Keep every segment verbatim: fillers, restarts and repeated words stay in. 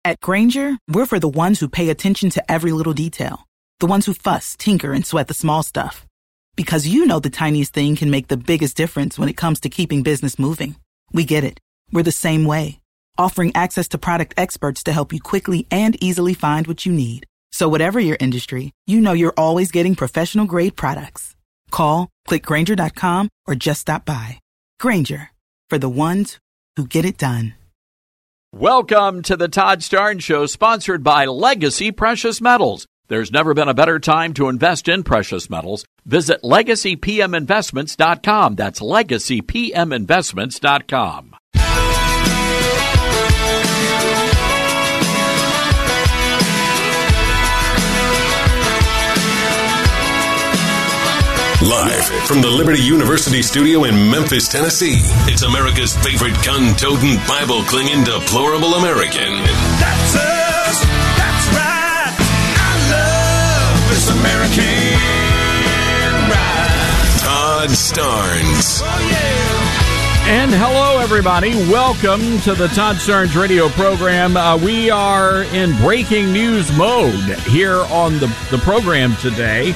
At Grainger, we're for the ones who pay attention to every little detail. The ones who fuss, tinker, and sweat the small stuff. Because you know the tiniest thing can make the biggest difference when it comes to keeping business moving. We get it. We're the same way. Offering access to product experts to help you quickly and easily find what you need. So whatever your industry, you know you're always getting professional-grade products. Call, click Grainger dot com, or just stop by. Grainger, for the ones who get it done. Welcome to the Todd Starnes Show, sponsored by Legacy Precious Metals. There's never been a better time to invest in precious metals. Visit legacy p m investments dot com. That's legacy p m investments dot com. Live from the Liberty University studio in Memphis, Tennessee, it's America's favorite gun-toting, Bible-clinging, deplorable American. That's us. That's right. I love this American ride. Todd Starnes. Oh, yeah. And hello, everybody. Welcome to the Todd Starnes radio program. Uh, we are in breaking news mode here on the, the program today.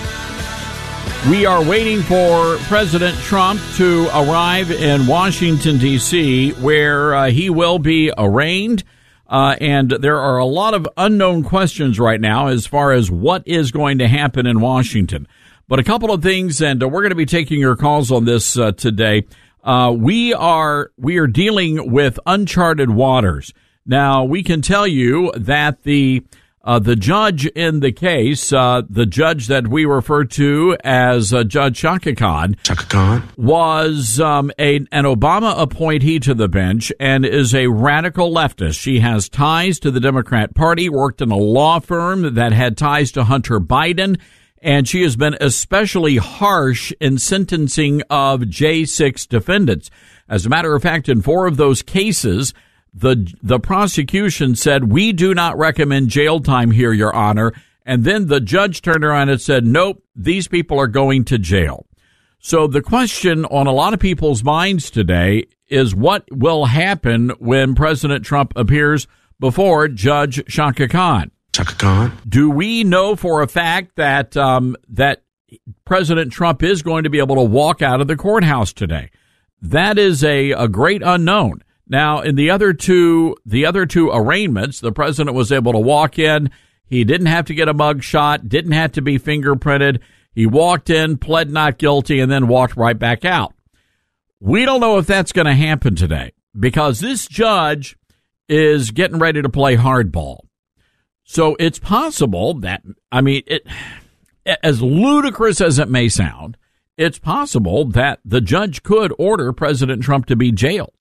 We are waiting for President Trump to arrive in Washington, D C, where uh, he will be arraigned. Uh, and there are a lot of unknown questions right now as far as what is going to happen in Washington. But a couple of things, and uh, we're going to be taking your calls on this uh, today. Uh, we are we are dealing with uncharted waters. Now, we can tell you that the Uh, the judge in the case, uh, the judge that we refer to as uh, Judge Chaka Khan, Chaka Khan was um, a, an Obama appointee to the bench and is a radical leftist. She has ties to the Democrat Party, worked in a law firm that had ties to Hunter Biden, and she has been especially harsh in sentencing of J six defendants. As a matter of fact, in four of those cases, The the prosecution said, we do not recommend jail time here, Your Honor. And then the judge turned around and said, nope, these people are going to jail. So the question on a lot of people's minds today is what will happen when President Trump appears before Judge Chaka Khan? Chaka Khan. Do we know for a fact that um, that President Trump is going to be able to walk out of the courthouse today? That is a, a great unknown. Now, in the other two, the other two arraignments, the president was able to walk in. He didn't have to get a mug shot, didn't have to be fingerprinted. He walked in, pled not guilty, and then walked right back out. We don't know if that's going to happen today because this judge is getting ready to play hardball. So it's possible that, I mean, it, as ludicrous as it may sound, it's possible that the judge could order President Trump to be jailed.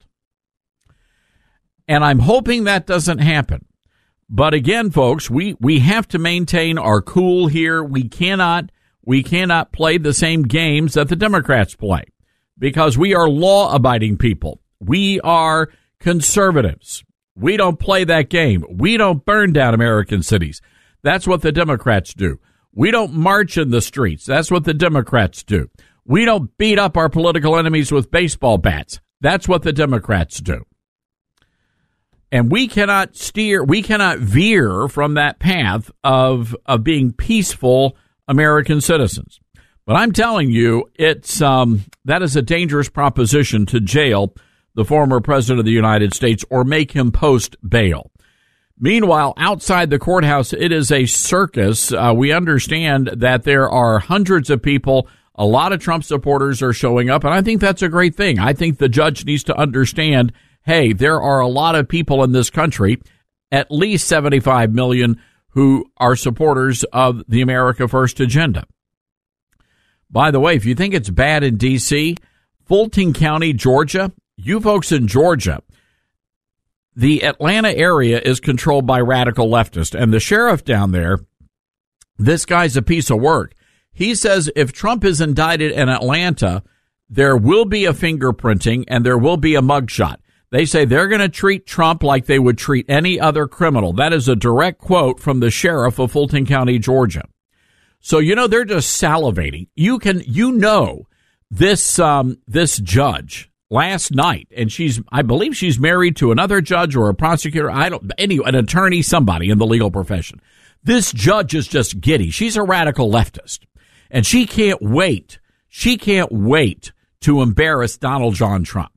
And I'm hoping that doesn't happen. But again, folks, we, we have to maintain our cool here. We cannot we cannot play the same games that the Democrats play because we are law-abiding people. We are conservatives. We don't play that game. We don't burn down American cities. That's what the Democrats do. We don't march in the streets. That's what the Democrats do. We don't beat up our political enemies with baseball bats. That's what the Democrats do. And we cannot steer, we cannot veer from that path of of being peaceful American citizens. But I'm telling you, it's um, that is a dangerous proposition to jail the former president of the United States or make him post bail. Meanwhile, outside the courthouse, it is a circus. Uh, we understand that there are hundreds of people. A lot of Trump supporters are showing up, and I think that's a great thing. I think the judge needs to understand, hey, there are a lot of people in this country, at least seventy-five million, who are supporters of the America First agenda. By the way, if you think it's bad in D C, Fulton County, Georgia, you folks in Georgia, the Atlanta area is controlled by radical leftists, and the sheriff down there, this guy's a piece of work. He says if Trump is indicted in Atlanta, there will be a fingerprinting and there will be a mugshot. They say they're going to treat Trump like they would treat any other criminal. That is a direct quote from the sheriff of Fulton County, Georgia. So, you know, they're just salivating. You can, you know, this, um, this judge, last night, and she's, I believe she's married to another judge or a prosecutor. I don't, anyway, an attorney, somebody in the legal profession. This judge is just giddy. She's a radical leftist, and she can't wait. She can't wait to embarrass Donald John Trump.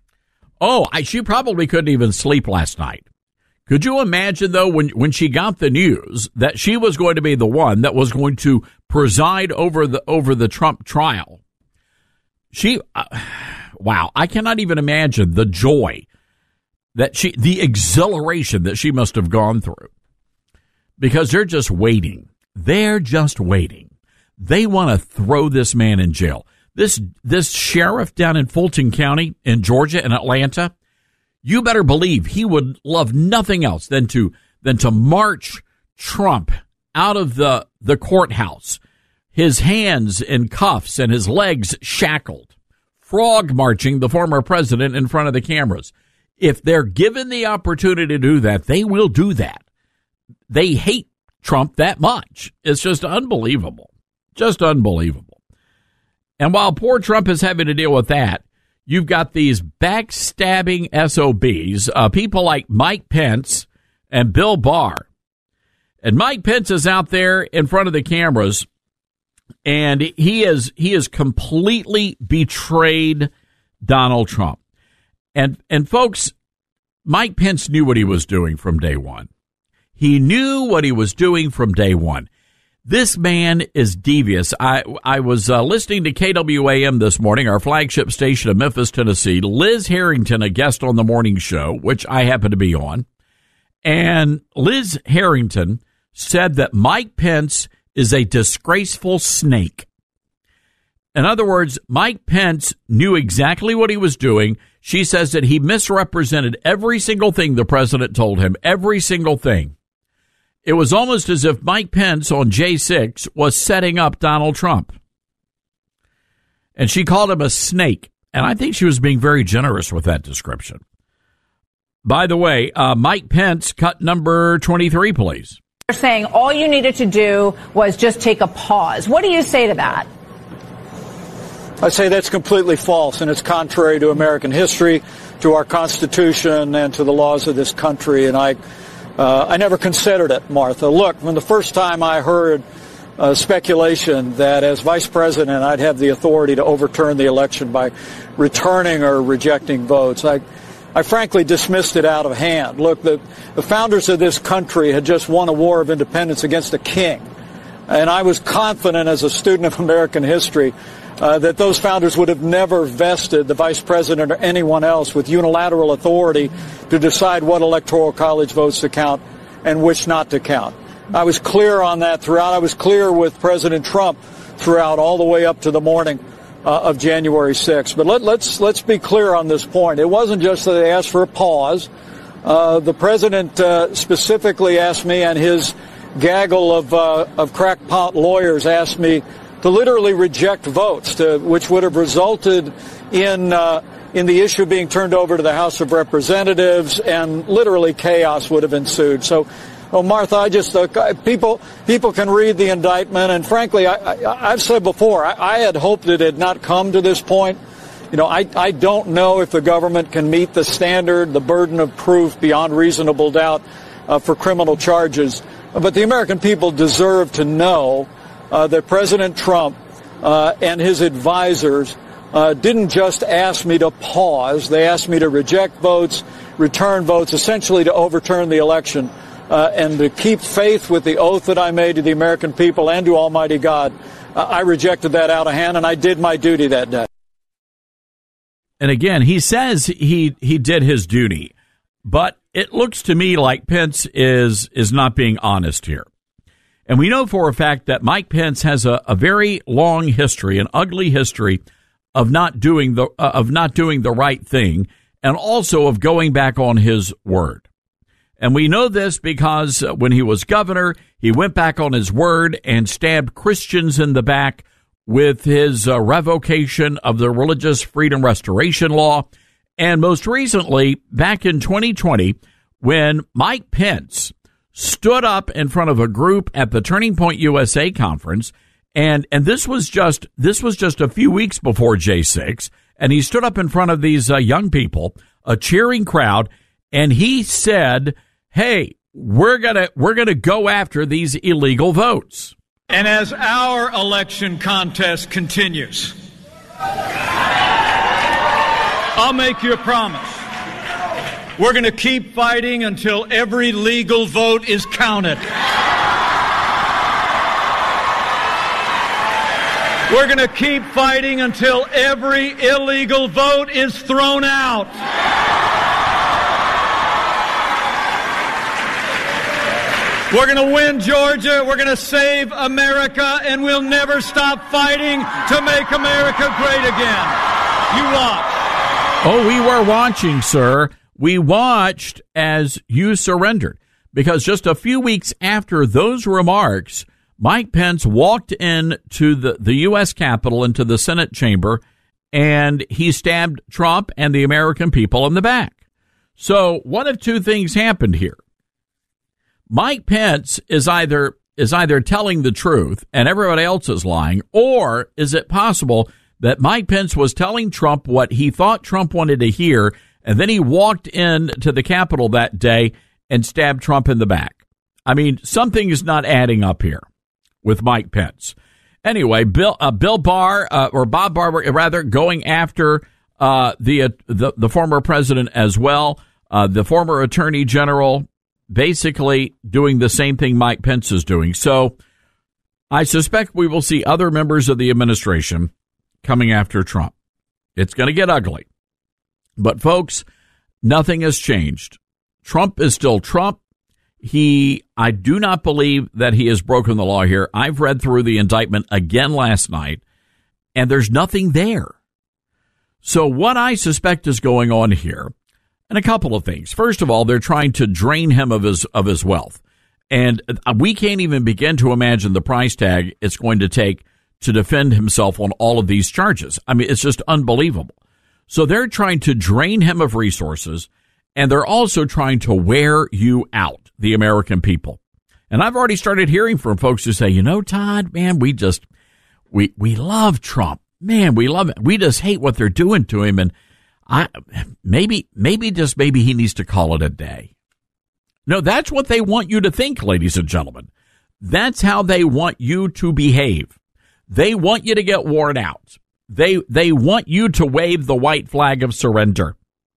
Oh, I, she probably couldn't even sleep last night. Could you imagine, though, when, when she got the news that she was going to be the one that was going to preside over the, over the Trump trial? She, uh, wow, I cannot even imagine the joy that she, the exhilaration that she must have gone through. Because they're just waiting. They're just waiting. They want to throw this man in jail. This this sheriff down in Fulton County in Georgia and Atlanta, you better believe he would love nothing else than to than to march Trump out of the, the courthouse, his hands in cuffs and his legs shackled, frog marching the former president in front of the cameras. If they're given the opportunity to do that, they will do that. They hate Trump that much. It's just unbelievable. Just unbelievable. And while poor Trump is having to deal with that, you've got these backstabbing S O Bs, uh, people like Mike Pence and Bill Barr. And Mike Pence is out there in front of the cameras, and he is he is completely betrayed Donald Trump. And and folks, Mike Pence knew what he was doing from day one. He knew what he was doing from day one. This man is devious. I I was uh, listening to K W A M this morning, our flagship station in Memphis, Tennessee. Liz Harrington, a guest on the morning show, which I happen to be on. And Liz Harrington said that Mike Pence is a disgraceful snake. In other words, Mike Pence knew exactly what he was doing. She says that he misrepresented every single thing the president told him, every single thing. It was almost as if Mike Pence on J six was setting up Donald Trump. And she called him a snake. And I think she was being very generous with that description. By the way, uh, Mike Pence, cut number twenty-three, please. They're saying all you needed to do was just take a pause. What do you say to that? I say that's completely false, and it's contrary to American history, to our Constitution, and to the laws of this country. And I Uh, I never considered it, Martha. Look, when the first time I heard uh, speculation that as vice president I'd have the authority to overturn the election by returning or rejecting votes, I, I frankly dismissed it out of hand. Look, the, the founders of this country had just won a war of independence against a king. And I was confident as a student of American history Uh, that those founders would have never vested the vice president or anyone else with unilateral authority to decide what electoral college votes to count and which not to count. I was clear on that throughout. I was clear with President Trump throughout, all the way up to the morning uh, of January sixth. But let, let's let's be clear on this point. It wasn't just that they asked for a pause. Uh, the president uh, specifically asked me, and his gaggle of uh, of crackpot lawyers asked me to literally reject votes, to, which would have resulted in uh, in the issue being turned over to the House of Representatives, and literally chaos would have ensued. So, oh, Martha, I just uh, people people can read the indictment, and frankly, I, I, I've said before, I, I had hoped it had not come to this point. You know, I, I don't know if the government can meet the standard, the burden of proof beyond reasonable doubt uh, for criminal charges, but the American people deserve to know Uh, that President Trump uh, and his advisors uh, didn't just ask me to pause. They asked me to reject votes, return votes, essentially to overturn the election uh, and to keep faith with the oath that I made to the American people and to Almighty God. Uh, I rejected that out of hand, and I did my duty that day. And again, he says he he did his duty, but it looks to me like Pence is is not being honest here. And we know for a fact that Mike Pence has a, a very long history, an ugly history of not doing the uh, of not doing the right thing, and also of going back on his word. And we know this because uh, when he was governor, he went back on his word and stabbed Christians in the back with his uh, revocation of the Religious Freedom Restoration Law. And most recently, back in twenty twenty, when Mike Pence stood up in front of a group at the Turning Point U S A conference, and and this was just this was just a few weeks before J six, And he stood up in front of these uh, young people, a cheering crowd, and he said, hey, we're going to we're going to go after these illegal votes. And as our election contest continues, I'll make you a promise. We're going to keep fighting until every legal vote is counted. We're going to keep fighting until every illegal vote is thrown out. We're going to win Georgia. We're going to save America, and we'll never stop fighting to make America great again. You watch. Oh, we were watching, sir. We watched as you surrendered, because just a few weeks after those remarks, Mike Pence walked into the, the U S Capitol, into the Senate chamber, and he stabbed Trump and the American people in the back. So one of two things happened here. Mike Pence is either is either telling the truth and everybody else is lying, or is it possible that Mike Pence was telling Trump what he thought Trump wanted to hear, and then he walked into the Capitol that day and stabbed Trump in the back? I mean, something is not adding up here with Mike Pence. Anyway, Bill uh, Bill Barr uh, or Bob Barr, rather, going after uh, the, uh, the the former president as well, uh, the former attorney general, basically doing the same thing Mike Pence is doing. So I suspect we will see other members of the administration coming after Trump. It's going to get ugly. But folks, nothing has changed. Trump is still Trump. He, I do not believe that he has broken the law here. I've read through the indictment again last night, and there's nothing there. So what I suspect is going on here, and a couple of things. First of all, they're trying to drain him of his of his wealth. And we can't even begin to imagine the price tag it's going to take to defend himself on all of these charges. I mean, it's just unbelievable. So they're trying to drain him of resources, and they're also trying to wear you out, the American people. And I've already started hearing from folks who say, you know, Todd, man, we just, we, we love Trump. Man, we love it. We just hate what they're doing to him. And I, maybe, maybe just maybe he needs to call it a day. No, that's what they want you to think, ladies and gentlemen. That's how they want you to behave. They want you to get worn out. They, they want you to wave the white flag of surrender.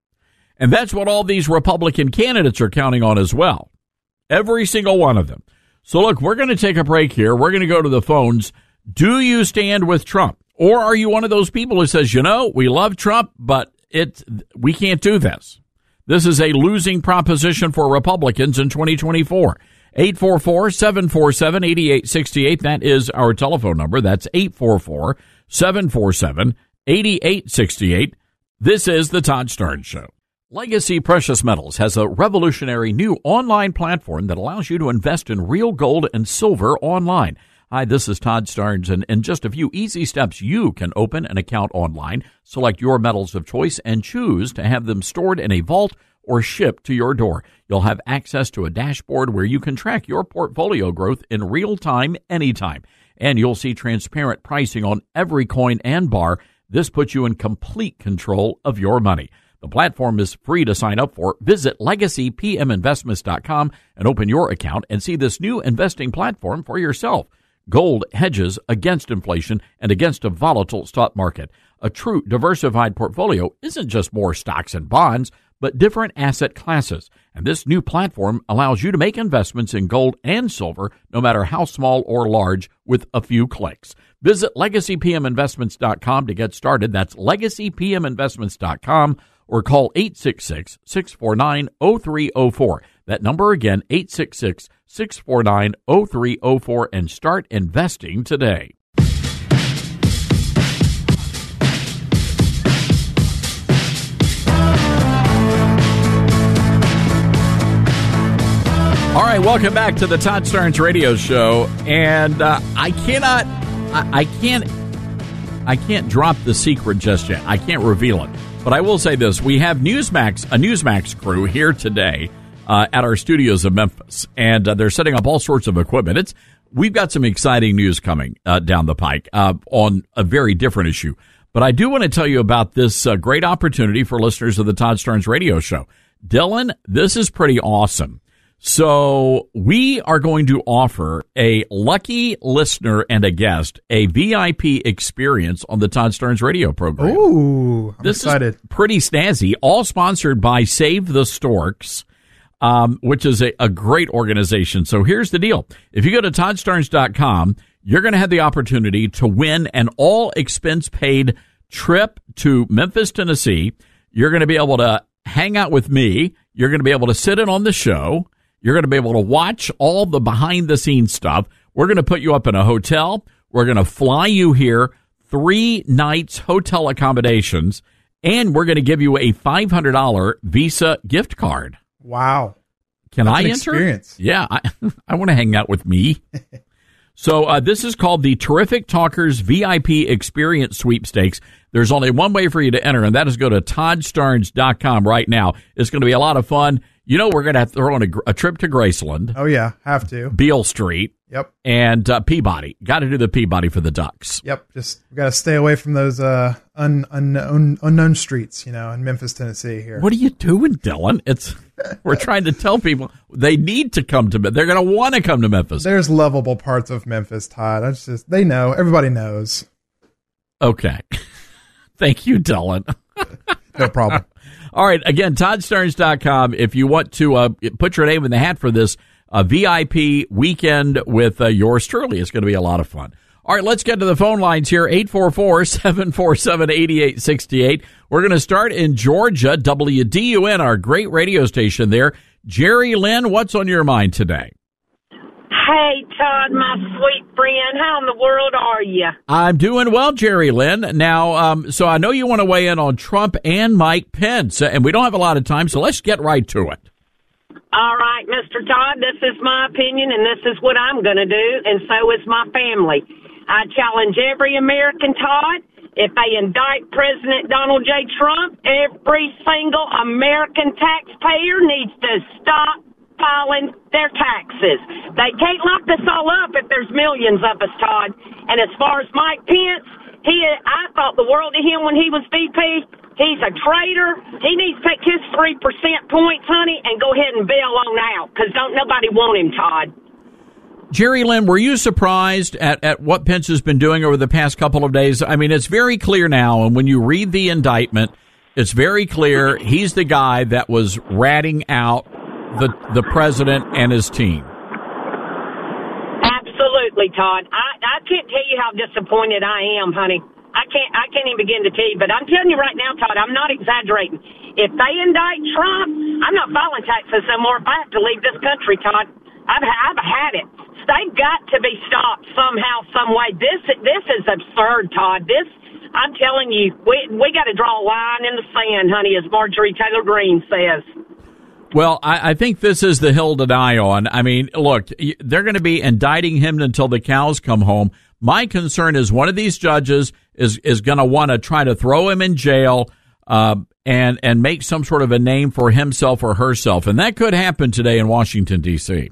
And that's what all these Republican candidates are counting on as well. Every single one of them. So look, we're going to take a break here. We're going to go to the phones. Do you stand with Trump? Or are you one of those people who says, you know, we love Trump, but it, we can't do this. This is a losing proposition for Republicans in twenty twenty-four. eight four four, seven four seven, eight eight six eight. That is our telephone number. That's eight four four, seven four seven, eight eight six eight. This is the Todd Starnes Show. Legacy Precious Metals has a revolutionary new online platform that allows you to invest in real gold and silver online. Hi, this is Todd Starnes, and in just a few easy steps, you can open an account online, select your metals of choice, and choose to have them stored in a vault or shipped to your door. You'll have access to a dashboard where you can track your portfolio growth in real time, anytime. And you'll see transparent pricing on every coin and bar. This puts you in complete control of your money. The platform is free to sign up for. Visit legacy p m investments dot com and open your account and see this new investing platform for yourself. Gold hedges against inflation and against a volatile stock market. A true diversified portfolio isn't just more stocks and bonds, but different asset classes. And this new platform allows you to make investments in gold and silver, no matter how small or large, with a few clicks. Visit legacy p m investments dot com to get started. That's legacy p m investments dot com, or call eight six six, six four nine, zero three zero four. That number again, eight six six, six four nine, zero three zero four, and start investing today. All right, welcome back to the Todd Starnes Radio Show, and uh, I cannot, I, I can't, I can't drop the secret just yet. I can't reveal it, but I will say this: we have Newsmax, a Newsmax crew here today uh, at our studios in Memphis, and uh, they're setting up all sorts of equipment. It's we've got some exciting news coming uh, down the pike uh, on a very different issue. But I do want to tell you about this uh, great opportunity for listeners of the Todd Starnes Radio Show. Dylan, this is pretty awesome. So we are going to offer a lucky listener and a guest a V I P experience on the Todd Starnes radio program. Ooh, I'm this excited. Is pretty snazzy, all sponsored by Save the Storks, um, which is a, a great organization. So here's the deal. If you go to todd starnes dot com, you're going to have the opportunity to win an all-expense-paid trip to Memphis, Tennessee. You're going to be able to hang out with me. You're going to be able to sit in on the show. You're going to be able to watch all the behind-the-scenes stuff. We're going to put you up in a hotel. We're going to fly you here, three nights hotel accommodations, and we're going to give you a five hundred dollars Visa gift card. Wow. Can That's I an enter? Experience. Yeah, I, I want to hang out with me. So uh, this is called the Terrific Talkers V I P Experience Sweepstakes. There's only one way for you to enter, and that is go to todd starnes dot com right now. It's going to be a lot of fun. You know we're going to have to throw in a, a trip to Graceland. Oh, yeah, have to. Beale Street. Yep. And uh, Peabody. Got to do the Peabody for the Ducks. Yep, just got to stay away from those uh, un, unknown, unknown streets, you know, in Memphis, Tennessee here. What are you doing, Dylan? It's We're trying to tell people they need to come to Memphis. They're going to want to come to Memphis. There's lovable parts of Memphis, Todd. That's just, they know. Everybody knows. Okay. Thank you, Dylan. No problem. All right. Again, todd starnes dot com. If you want to uh, put your name in the hat for this uh, V I P weekend with uh, yours truly, it's going to be a lot of fun. All right, let's get to the phone lines here. eight four four, seven four seven, eight eight six eight. We're going to start in Georgia, W D U N, our great radio station there. Jerry Lynn, what's on your mind today? Hey, Todd, my sweet friend. How in the world are you? I'm doing well, Jerry Lynn. Now, um, so I know you want to weigh in on Trump and Mike Pence, and we don't have a lot of time, so let's get right to it. All right, Mister Todd, this is my opinion, and this is what I'm going to do, and so is my family. I challenge every American, Todd, if they indict President Donald J. Trump, every single American taxpayer needs to stop filing their taxes. They can't lock this all up if there's millions of us, Todd. And as far as Mike Pence, he, I thought the world of him when he was V P. He's a traitor. He needs to take his three percent points, honey, and go ahead and bail on out, because don't nobody want him, Todd. Jerry Lynn, were you surprised at, at what Pence has been doing over the past couple of days? I mean, it's very clear now, and when you read the indictment, it's very clear he's the guy that was ratting out the the president and his team. Absolutely, Todd. I, I can't tell you how disappointed I am, honey. I can't I can't even begin to tell you, but I'm telling you right now, Todd, I'm not exaggerating. If they indict Trump, I'm not filing taxes no more if I have to leave this country, Todd. I've, I've had it. They've got to be stopped somehow, some way. This this is absurd, Todd. This, I'm telling you, we we got to draw a line in the sand, honey, as Marjorie Taylor Greene says. Well, I, I think this is the hill to die on. I mean, look, they're going to be indicting him until the cows come home. My concern is one of these judges is is going to want to try to throw him in jail uh, and and make some sort of a name for himself or herself, and that could happen today in Washington, D C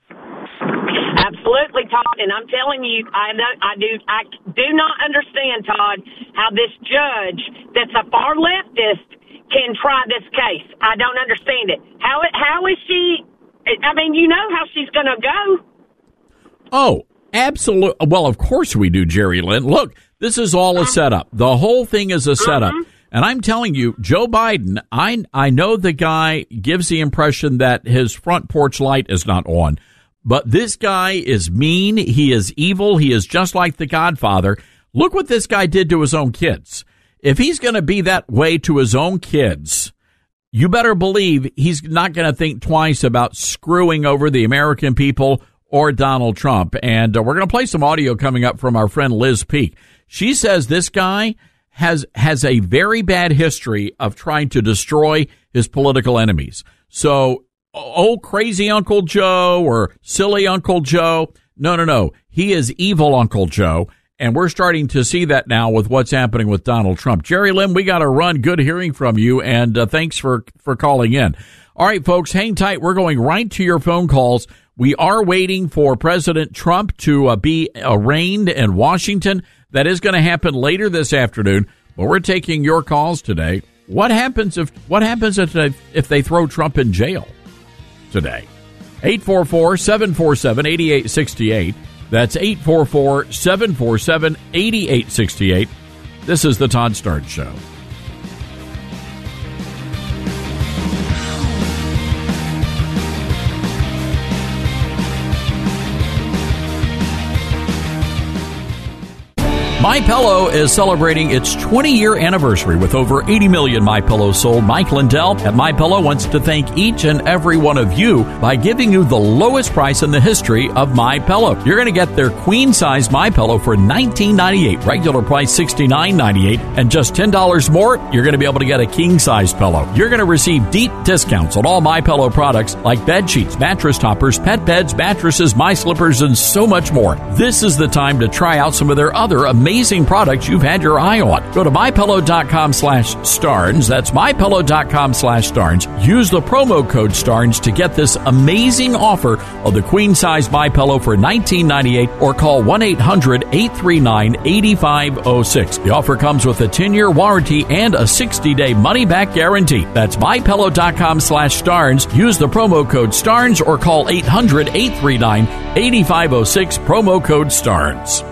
Absolutely, Todd, and I'm telling you, I know, I do I do not understand, Todd, how this judge that's a far leftist can try this case. I don't understand it. How how is she? I mean, you know how she's going to go. Oh, absolutely. Well, of course we do, Jerry Lynn. Look, this is all a setup. The whole thing is a setup. Uh-huh. And I'm telling you, Joe Biden, I I know the guy gives the impression that his front porch light is not on. But this guy is mean. He is evil. He is just like the Godfather. Look what this guy did to his own kids. If he's going to be that way to his own kids, you better believe he's not going to think twice about screwing over the American people or Donald Trump. And uh, we're going to play some audio coming up from our friend Liz Peek. She says this guy has has a very bad history of trying to destroy his political enemies. So, oh, crazy Uncle Joe or silly Uncle Joe. No, no, no. He is evil Uncle Joe. And we're starting to see that now with what's happening with Donald Trump. Jerry Lynn, we got to run. Good hearing from you, and uh, thanks for, for calling in. All right, folks, hang tight. We're going right to your phone calls. We are waiting for President Trump to uh, be arraigned in Washington. That is going to happen later this afternoon. But we're taking your calls today. What happens if what happens if they, if they throw Trump in jail today? eight four four, seven four seven, eight eight six eight. That's eight four four, seven four seven, eight eight six eight. This is the Todd Starnes Show. MyPillow is celebrating its twenty-year anniversary with over eighty million MyPillows sold. Mike Lindell at MyPillow wants to thank each and every one of you by giving you the lowest price in the history of MyPillow. You're going to get their queen-size MyPillow for nineteen ninety-eight, regular price sixty-nine ninety-eight, and just ten dollars more, you're going to be able to get a king-size pillow. You're going to receive deep discounts on all MyPillow products like bed sheets, mattress toppers, pet beds, mattresses, My Slippers, and so much more. This is the time to try out some of their other amazing Amazing products you've had your eye on. Go to MyPillow.com slash Starnes. That's MyPillow.com slash Starnes. Use the promo code Starnes to get this amazing offer of the queen-size MyPillow for nineteen ninety-eight dollars or call one eight hundred, eight three nine, eight five zero six. The offer comes with a ten-year warranty and a sixty-day money-back guarantee. That's MyPillow.com slash Starnes. Use the promo code Starnes or call eight hundred, eight three nine, eight five zero six. Promo code Starnes.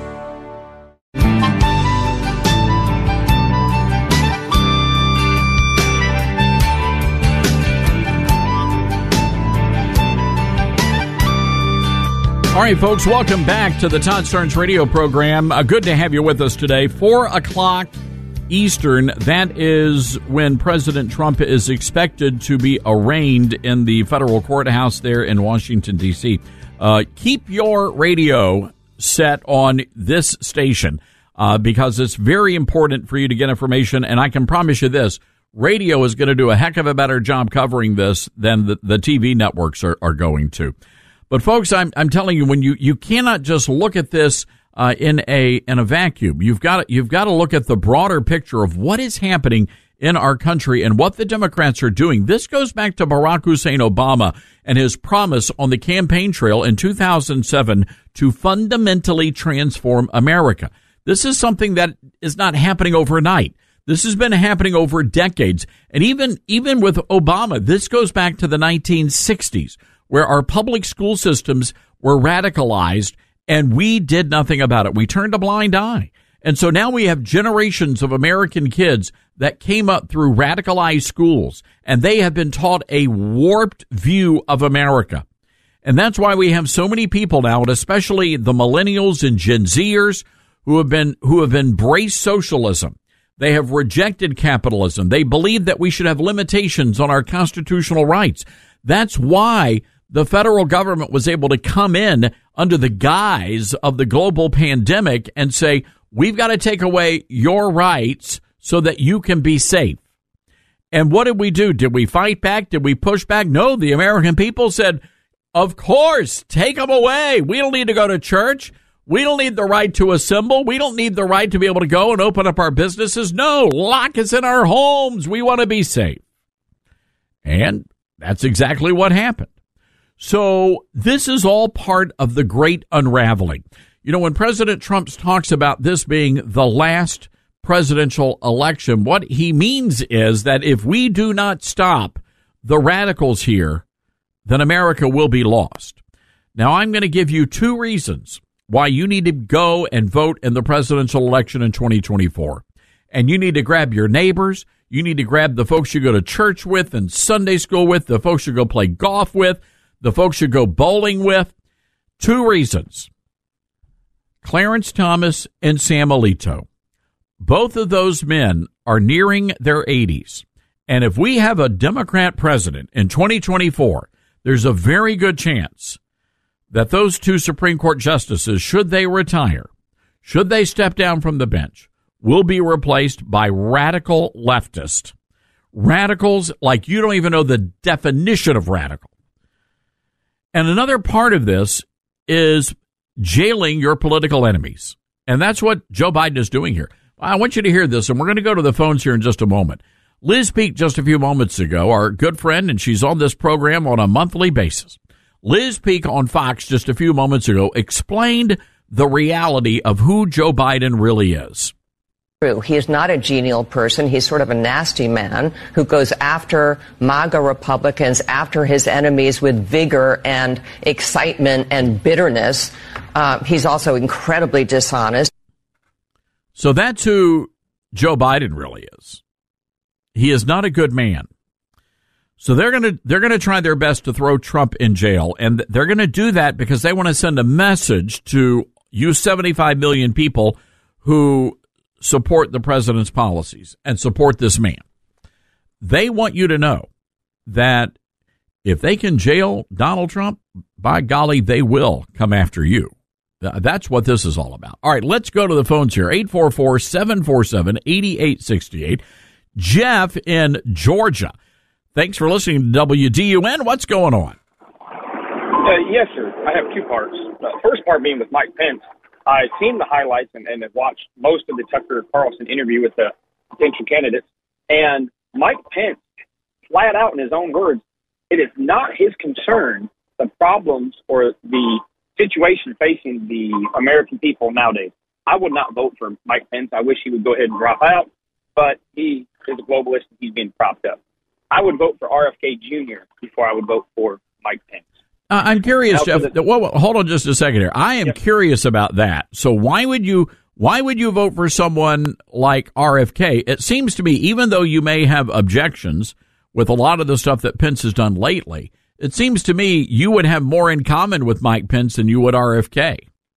All right, folks, welcome back to the Todd Starnes radio program. Uh, good to have you with us today. Four o'clock Eastern, that is when President Trump is expected to be arraigned in the federal courthouse there in Washington, D C. Uh, keep your radio set on this station uh, because it's very important for you to get information. And I can promise you this, radio is going to do a heck of a better job covering this than the, the T V networks are, are going to. But folks, I'm I'm telling you, when you, you cannot just look at this uh, in a in a vacuum. You've got you've got to look at the broader picture of what is happening in our country and what the Democrats are doing. This goes back to Barack Hussein Obama and his promise on the campaign trail in two thousand seven to fundamentally transform America. This is something that is not happening overnight. This has been happening over decades, and even even with Obama, this goes back to the nineteen sixties. Where our public school systems were radicalized and we did nothing about it. We turned a blind eye. And so now we have generations of American kids that came up through radicalized schools, and they have been taught a warped view of America. And that's why we have so many people now, and especially the millennials and Gen Zers who have been who have embraced socialism. They have rejected capitalism. They believe that we should have limitations on our constitutional rights. That's why the federal government was able to come in under the guise of the global pandemic and say, we've got to take away your rights so that you can be safe. And what did we do? Did we fight back? Did we push back? No, the American people said, of course, take them away. We don't need to go to church. We don't need the right to assemble. We don't need the right to be able to go and open up our businesses. No, lock us in our homes. We want to be safe. And that's exactly what happened. So this is all part of the great unraveling. You know, when President Trump talks about this being the last presidential election, what he means is that if we do not stop the radicals here, then America will be lost. Now, I'm going to give you two reasons why you need to go and vote in the presidential election in twenty twenty-four. And you need to grab your neighbors. You need to grab the folks you go to church with and Sunday school with, the folks you go play golf with, the folks you go bowling with. Two reasons. Clarence Thomas and Sam Alito. Both of those men are nearing their eighties. And if we have a Democrat president in twenty twenty-four, there's a very good chance that those two Supreme Court justices, should they retire, should they step down from the bench, will be replaced by radical leftists. Radicals like you don't even know the definition of radical. And another part of this is jailing your political enemies. And that's what Joe Biden is doing here. I want you to hear this, and we're going to go to the phones here in just a moment. Liz Peek, just a few moments ago, our good friend, and she's on this program on a monthly basis. Liz Peek on Fox just a few moments ago explained the reality of who Joe Biden really is. He is not a genial person. He's sort of a nasty man who goes after MAGA Republicans, after his enemies with vigor and excitement and bitterness. Uh, he's also incredibly dishonest. So that's who Joe Biden really is. He is not a good man. So they're going to they're going to try their best to throw Trump in jail, and they're going to do that because they want to send a message to you seventy-five million people who support the president's policies and support this man. They want you to know that if they can jail Donald Trump, by golly, they will come after you. That's what this is all about. All right, let's go to the phones here. eight four four, seven four seven, eight eight six eight. Jeff in Georgia. Thanks for listening to W D U N. What's going on? Uh, yes, sir. I have two parts. The first part being with Mike Pence. I've seen the highlights and, and have watched most of the Tucker Carlson interview with the potential candidates. And Mike Pence, flat out in his own words, it is not his concern, the problems or the situation facing the American people nowadays. I would not vote for Mike Pence. I wish he would go ahead and drop out, but he is a globalist and he's being propped up. I would vote for R F K Junior before I would vote for Mike Pence. Uh, I'm curious, now, Jeff. The, well, well, hold on just a second here. I am yes. curious about that. So why would you why would you vote for someone like R F K? It seems to me, even though you may have objections with a lot of the stuff that Pence has done lately, it seems to me you would have more in common with Mike Pence than you would R F K.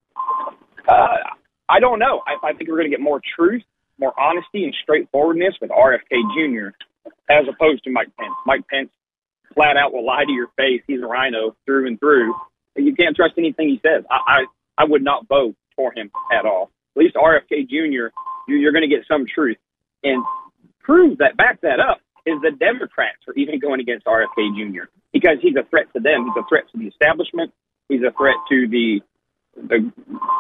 Uh, I don't know. I, I think we're going to get more truth, more honesty, and straightforwardness with R F K Junior as opposed to Mike Pence. Mike Pence flat out will lie to your face. He's a rhino through and through. You can't trust anything he says. I, I, I would not vote for him at all. At least R F K Junior, you, you're going to get some truth. And prove that, back that up, is the Democrats are even going against R F K Junior because he's a threat to them. He's a threat to the establishment. He's a threat to the the,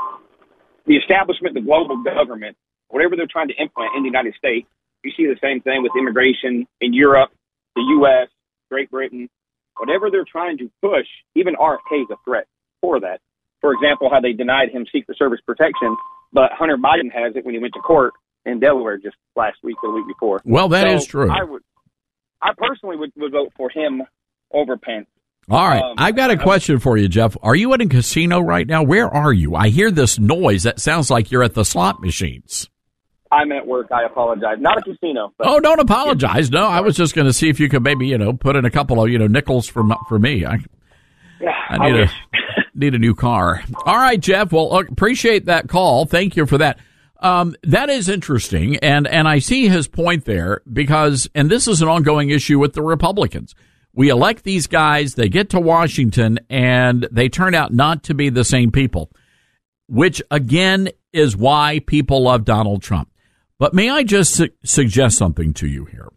the establishment, the global government, whatever they're trying to implement in the United States. You see the same thing with immigration in Europe, the U S, Great Britain, whatever they're trying to push, even R F K is a threat for that. For example, how they denied him Secret Service protection, but Hunter Biden has it when he went to court in Delaware just last week or the week before. Well, that so is true. I would, I personally would, would vote for him over Pence. All right. Um, I've got a question for you, Jeff. Are you at a casino right now? Where are you? I hear this noise. That sounds like you're at the slot machines. I'm at work. I apologize. Not a casino. But oh, don't apologize. No, I was just going to see if you could maybe, you know, put in a couple of, you know, nickels for, for me. I, yeah, I need I a need a new car. All right, Jeff. Well, look, appreciate that call. Thank you for that. Um, that is interesting. And, and I see his point there because, and this is an ongoing issue with the Republicans. We elect these guys, they get to Washington, and they turn out not to be the same people, which, again, is why people love Donald Trump. But may I just su- suggest something to you here?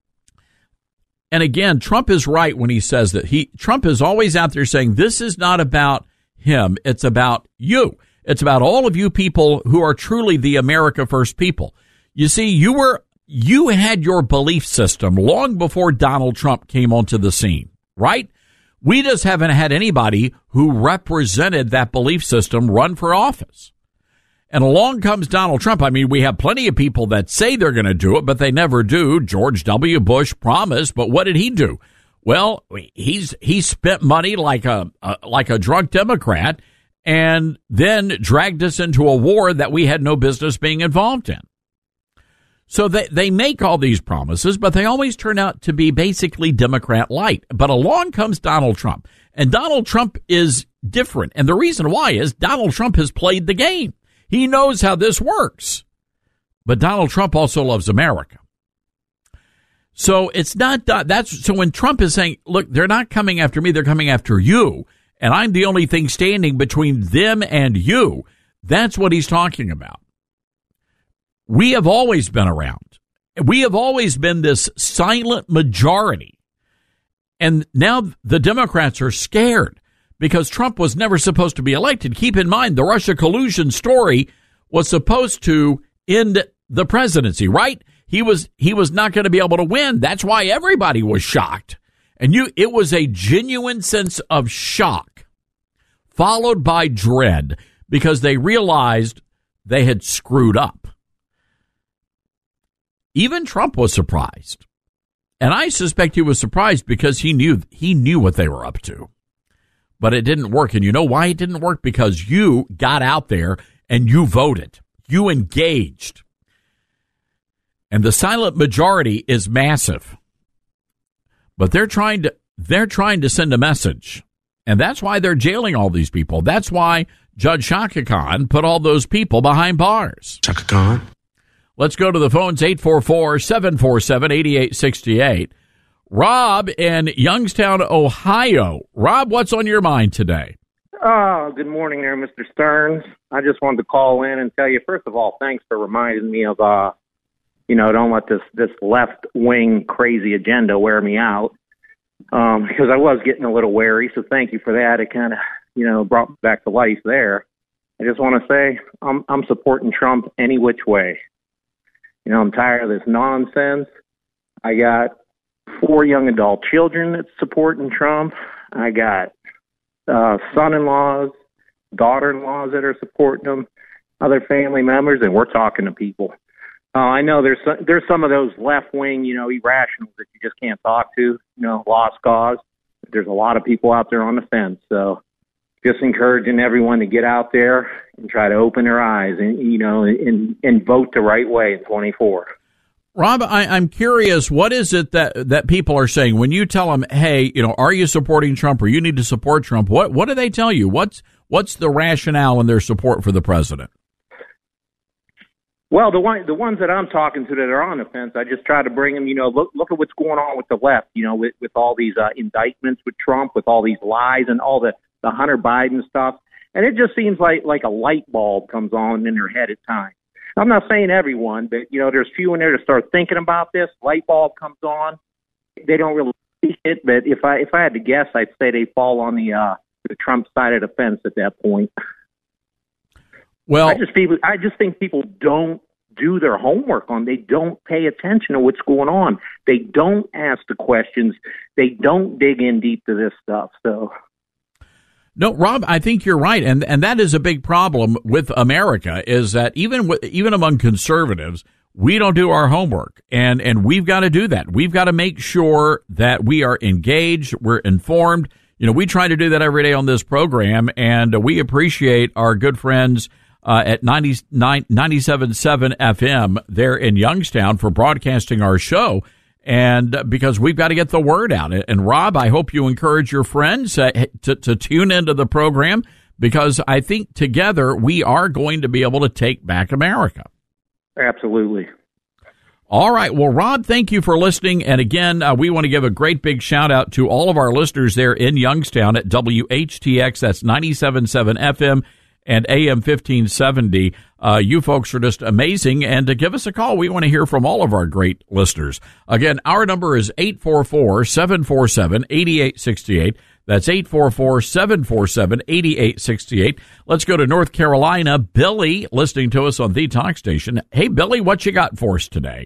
And again, Trump is right when he says that he Trump is always out there saying this is not about him. It's about you. It's about all of you people who are truly the America First people. You see, you were you had your belief system long before Donald Trump came onto the scene, right? We just haven't had anybody who represented that belief system run for office. And along comes Donald Trump. I mean, we have plenty of people that say they're going to do it, but they never do. George W. Bush promised, but what did he do? Well, he's he spent money like a, a like a drunk Democrat and then dragged us into a war that we had no business being involved in. So they, they make all these promises, but they always turn out to be basically Democrat light. But along comes Donald Trump, and Donald Trump is different. And the reason why is Donald Trump has played the game. He knows how this works. But Donald Trump also loves America. So it's not that's so when Trump is saying, look, they're not coming after me, they're coming after you, and I'm the only thing standing between them and you, that's what he's talking about. We have always been around. We have always been this silent majority. And now the Democrats are scared because Trump was never supposed to be elected. Keep in mind, the Russia collusion story was supposed to end the presidency, right? He was he was not going to be able to win. That's why everybody was shocked. And you it was a genuine sense of shock, followed by dread, because they realized they had screwed up. Even Trump was surprised. And I suspect he was surprised because he knew he knew what they were up to. But it didn't work. And you know why it didn't work? Because you got out there and you voted. You engaged. And the silent majority is massive. But they're trying to they're trying to send a message. And that's why they're jailing all these people. That's why Judge Chaka Khan put all those people behind bars. Chaka Khan. Let's go to the phones, eight four four, seven four seven, eight eight six eight. Rob in Youngstown, Ohio. Rob, what's on your mind today? Oh, good morning there, Mister Stearns. I just wanted to call in and tell you, first of all, thanks for reminding me of, uh, you know, don't let this, this left-wing crazy agenda wear me out, um, because I was getting a little wary, so thank you for that. It kind of, you know, brought me back to life there. I just want to say I'm, I'm supporting Trump any which way. You know, I'm tired of this nonsense. I got four young adult children that's supporting Trump. I got uh, son-in-laws, daughter-in-laws that are supporting him, other family members, and we're talking to people. Uh, I know there's some, there's some of those left-wing, you know, irrationals that you just can't talk to, you know, lost cause. There's a lot of people out there on the fence, so just encouraging everyone to get out there and try to open their eyes and, you know, and, and vote the right way in twenty-four. Rob, I, I'm curious, what is it that, that people are saying when you tell them, hey, you know, are you supporting Trump or you need to support Trump? What what do they tell you? What's what's the rationale in their support for the president? Well, the one the ones that I'm talking to that are on the fence, I just try to bring them, you know, look look at what's going on with the left, you know, with, with all these uh, indictments with Trump, with all these lies and all the, the Hunter Biden stuff. And it just seems like, like a light bulb comes on in their head at times. I'm not saying everyone, but, you know, there's few in there to start thinking about this. Light bulb comes on. They don't really see it, but if I if I had to guess, I'd say they fall on the uh, the Trump side of the fence at that point. Well, I just people, I just think people don't do their homework on. They don't pay attention to what's going on. They don't ask the questions. They don't dig in deep to this stuff. So. No, Rob, I think you're right, and and that is a big problem with America. Is that even with, even among conservatives, we don't do our homework, and and we've got to do that. We've got to make sure that we are engaged, we're informed. You know, we try to do that every day on this program, and we appreciate our good friends uh, at ninety-nine, ninety-seven point seven F M there in Youngstown for broadcasting our show. And because we've got to get the word out. And Rob, I hope you encourage your friends uh, to, to tune into the program, because I think together we are going to be able to take back America. Absolutely. All right. Well, Rob, thank you for listening. And again, uh, we want to give a great big shout out to all of our listeners there in Youngstown at W H T X. That's ninety-seven point seven F M and A M fifteen seventy. Uh, you folks are just amazing. And to give us a call, we want to hear from all of our great listeners. Again, our number is eight four four, seven four seven, eight eight six eight. That's eight four four, seven four seven, eight eight six eight. Let's go to North Carolina. Billy, listening to us on the talk station. Hey, Billy, what you got for us today?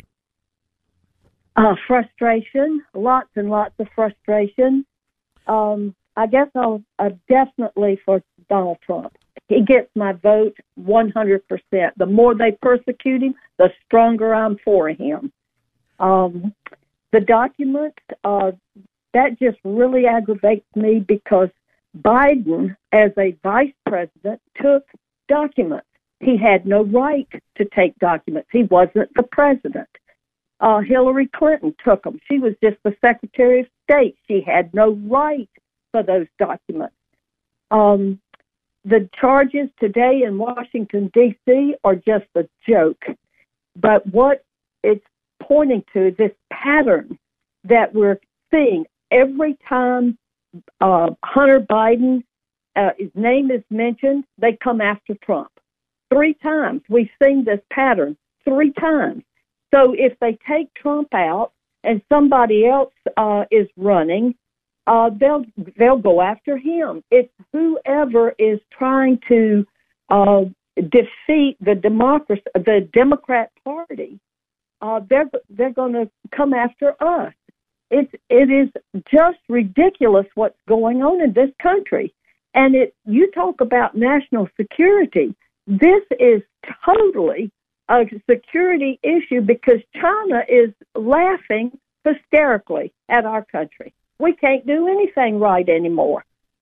Uh, frustration, lots and lots of frustration. Um, I guess I'll uh, definitely for Donald Trump. He gets my vote one hundred percent. The more they persecute him, the stronger I'm for him. Um, the documents, uh, that just really aggravates me, because Biden, as a vice president, took documents. He had no right to take documents. He wasn't the president. Uh, Hillary Clinton took them. She was just the Secretary of State. She had no right for those documents. Um, the charges today in Washington, D C are just a joke. But what it's pointing to is this pattern that we're seeing every time uh, Hunter Biden, uh, his name is mentioned, they come after Trump. Three times. We've seen this pattern three times. So if they take Trump out and somebody else uh, is running, uh, they'll they'll go after him. It's whoever is trying to uh, defeat the democracy, the Democrat Party. Uh, they're they're going to come after us. It's it is just ridiculous what's going on in this country. And it you talk about national security. This is totally a security issue because China is laughing hysterically at our country. We can't do anything right anymore.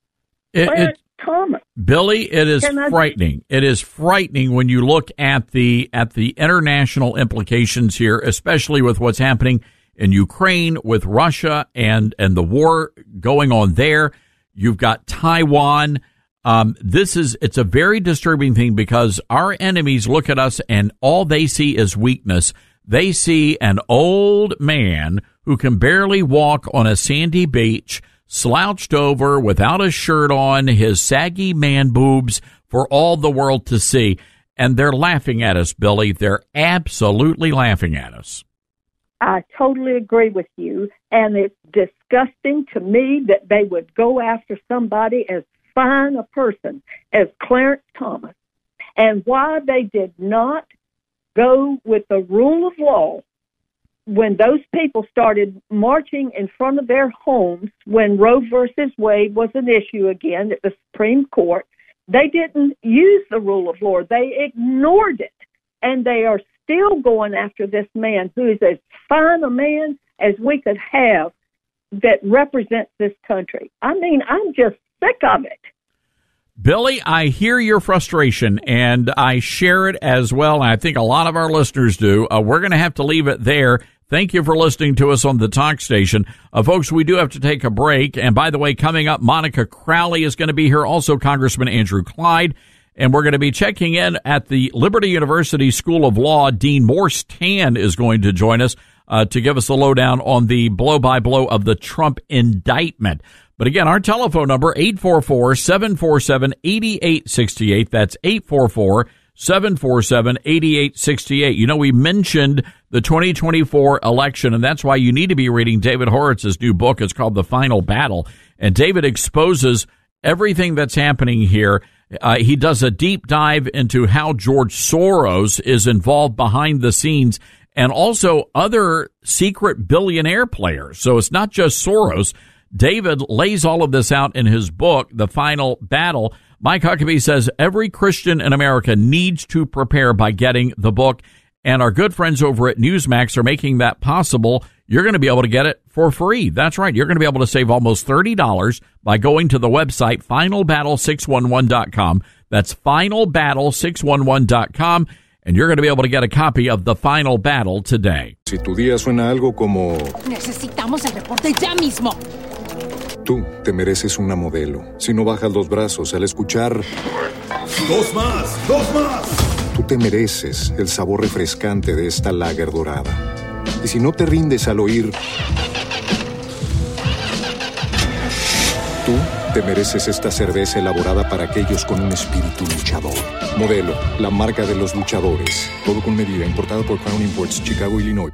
It, Clarence Thomas. Billy, it is Can I- frightening. It is frightening when you look at the at the international implications here, especially with what's happening in Ukraine with Russia and and the war going on there. You've got Taiwan. Um, this is it's a very disturbing thing because our enemies look at us and all they see is weakness. They see an old man who can barely walk on a sandy beach, slouched over without a shirt on, his saggy man boobs for all the world to see. And they're laughing at us, Billy. They're absolutely laughing at us. I totally agree with you. And it's disgusting to me that they would go after somebody as fine a person as Clarence Thomas. And why they did not go with the rule of law when those people started marching in front of their homes when Roe versus Wade was an issue again at the Supreme Court. They didn't use the rule of law. They ignored it. And they are still going after this man who is as fine a man as we could have that represents this country. I mean, I'm just sick of it. Billy, I hear your frustration, and I share it as well. And I think a lot of our listeners do. Uh, we're going to have to leave it there. Thank you for listening to us on the talk station. Uh, folks, we do have to take a break. And by the way, coming up, Monica Crowley is going to be here, also Congressman Andrew Clyde. And we're going to be checking in at the Liberty University School of Law. Dean Morse Tan is going to join us uh, to give us the lowdown on the blow-by-blow of the Trump indictment. But again, our telephone number, eight four four, seven four seven, eight eight six eight. That's eight four four, seven four seven, eight eight six eight. You know, we mentioned the twenty twenty-four election, and that's why you need to be reading David Horowitz's new book. It's called The Final Battle. And David exposes everything that's happening here. Uh, he does a deep dive into how George Soros is involved behind the scenes and also other secret billionaire players. So it's not just Soros. David lays all of this out in his book, The Final Battle. Mike Huckabee says every Christian in America needs to prepare by getting the book, and our good friends over at Newsmax are making that possible. You're going to be able to get it for free. That's right. You're going to be able to save almost thirty dollars by going to the website final battle six one one dot com. That's final battle six one one dot com, and you're going to be able to get a copy of The Final Battle today. Si tu día suena algo como... Necesitamos el reporte ya mismo. Tú te mereces una modelo. Si no bajas los brazos al escuchar... ¡Dos más! ¡Dos más! Tú te mereces el sabor refrescante de esta lager dorada. Y si no te rindes al oír... Tú te mereces esta cerveza elaborada para aquellos con un espíritu luchador. Modelo, la marca de los luchadores. Todo con medida, importado por Crown Imports, Chicago, Illinois.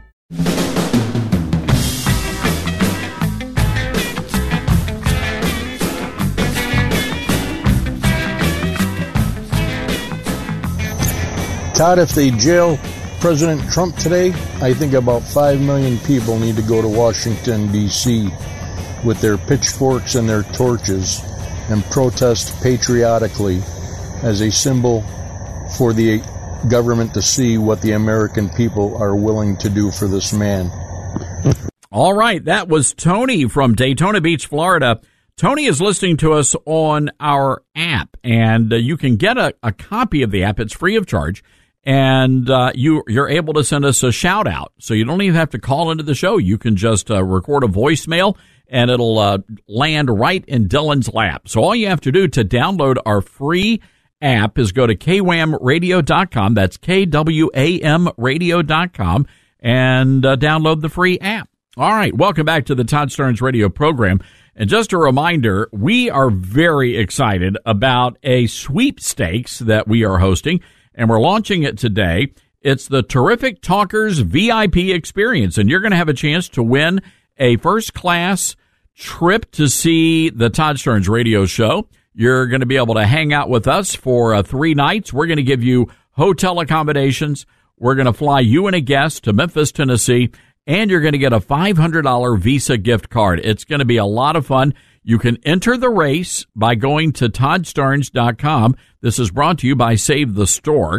Todd, if they jail President Trump today, I think about five million people need to go to Washington, D C with their pitchforks and their torches and protest patriotically as a symbol for the government to see what the American people are willing to do for this man. All right, that was Tony from Daytona Beach, Florida. Tony is listening to us on our app, and uh, you can get a, a copy of the app. It's free of charge. And uh, you, you're able to send us a shout out. So you don't even have to call into the show. You can just uh, record a voicemail and it'll uh, land right in Dylan's lap. So all you have to do to download our free app is go to K W A M radio dot com. That's K W A M radio dot com and uh, download the free app. All right. Welcome back to the Todd Starnes radio program. And just a reminder, we are very excited about a sweepstakes that we are hosting. And we're launching it today. It's the Terrific Talkers V I P experience, and you're going to have a chance to win a first-class trip to see the Todd Starnes radio show. You're going to be able to hang out with us for uh, three nights. We're going to give you hotel accommodations. We're going to fly you and a guest to Memphis, Tennessee, and you're going to get a five hundred dollars Visa gift card. It's going to be a lot of fun. You can enter the race by going to todd starnes dot com. This is brought to you by Save the Storks.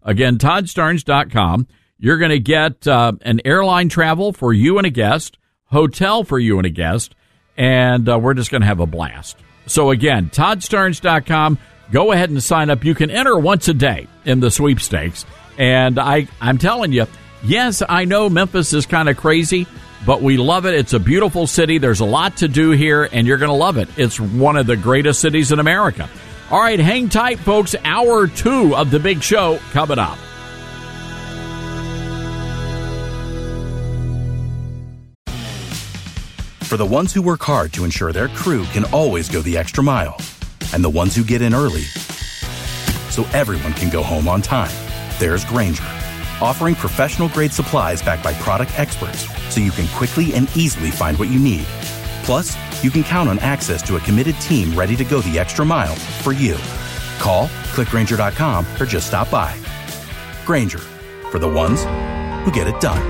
Again, Todd Starnes dot com. You're going to get uh, an airline travel for you and a guest, hotel for you and a guest, and uh, we're just going to have a blast. So again, Todd Starnes dot com. Go ahead and sign up. You can enter once a day in the sweepstakes. And I, I'm telling you, yes, I know Memphis is kind of crazy, but we love it. It's a beautiful city. There's a lot to do here, and you're going to love it. It's one of the greatest cities in America. All right, hang tight, folks. Hour two of the big show coming up. For the ones who work hard to ensure their crew can always go the extra mile, and the ones who get in early so everyone can go home on time, there's Grainger, offering professional-grade supplies backed by product experts so you can quickly and easily find what you need. Plus, you can count on access to a committed team ready to go the extra mile for you. Call, click Grainger dot com, or just stop by. Grainger, for the ones who get it done.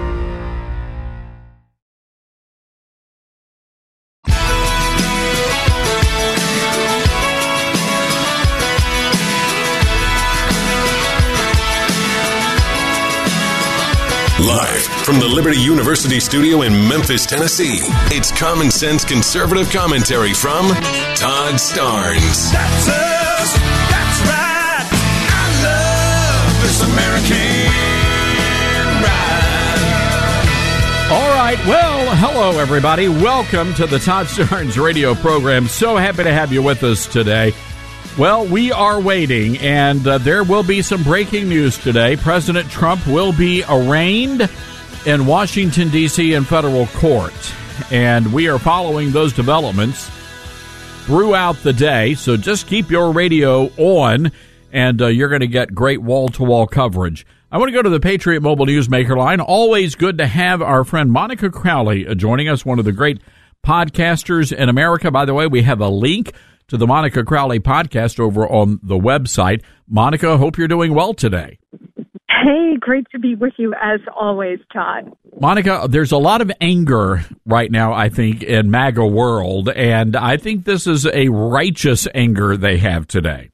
Live from the Liberty University studio in Memphis, Tennessee, it's Common Sense Conservative Commentary from Todd Starnes. That's us. That's right. I love this American ride. All right. Well, hello, everybody. Welcome to the Todd Starnes radio program. So happy to have you with us today. Well, we are waiting, and uh, there will be some breaking news today. President Trump will be arraigned in Washington, D C in federal court, and we are following those developments throughout the day, so just keep your radio on, and uh, you're going to get great wall-to-wall coverage. I want to go to the Patriot Mobile Newsmaker line. Always good to have our friend Monica Crowley joining us, one of the great podcasters in America. By the way, we have a link to the Monica Crowley podcast over on the website. Monica, hope you're doing well today. Hey, great to be with you as always, Todd. Monica, there's a lot of anger right now, I think, in MAGA world, and I think this is a righteous anger they have today.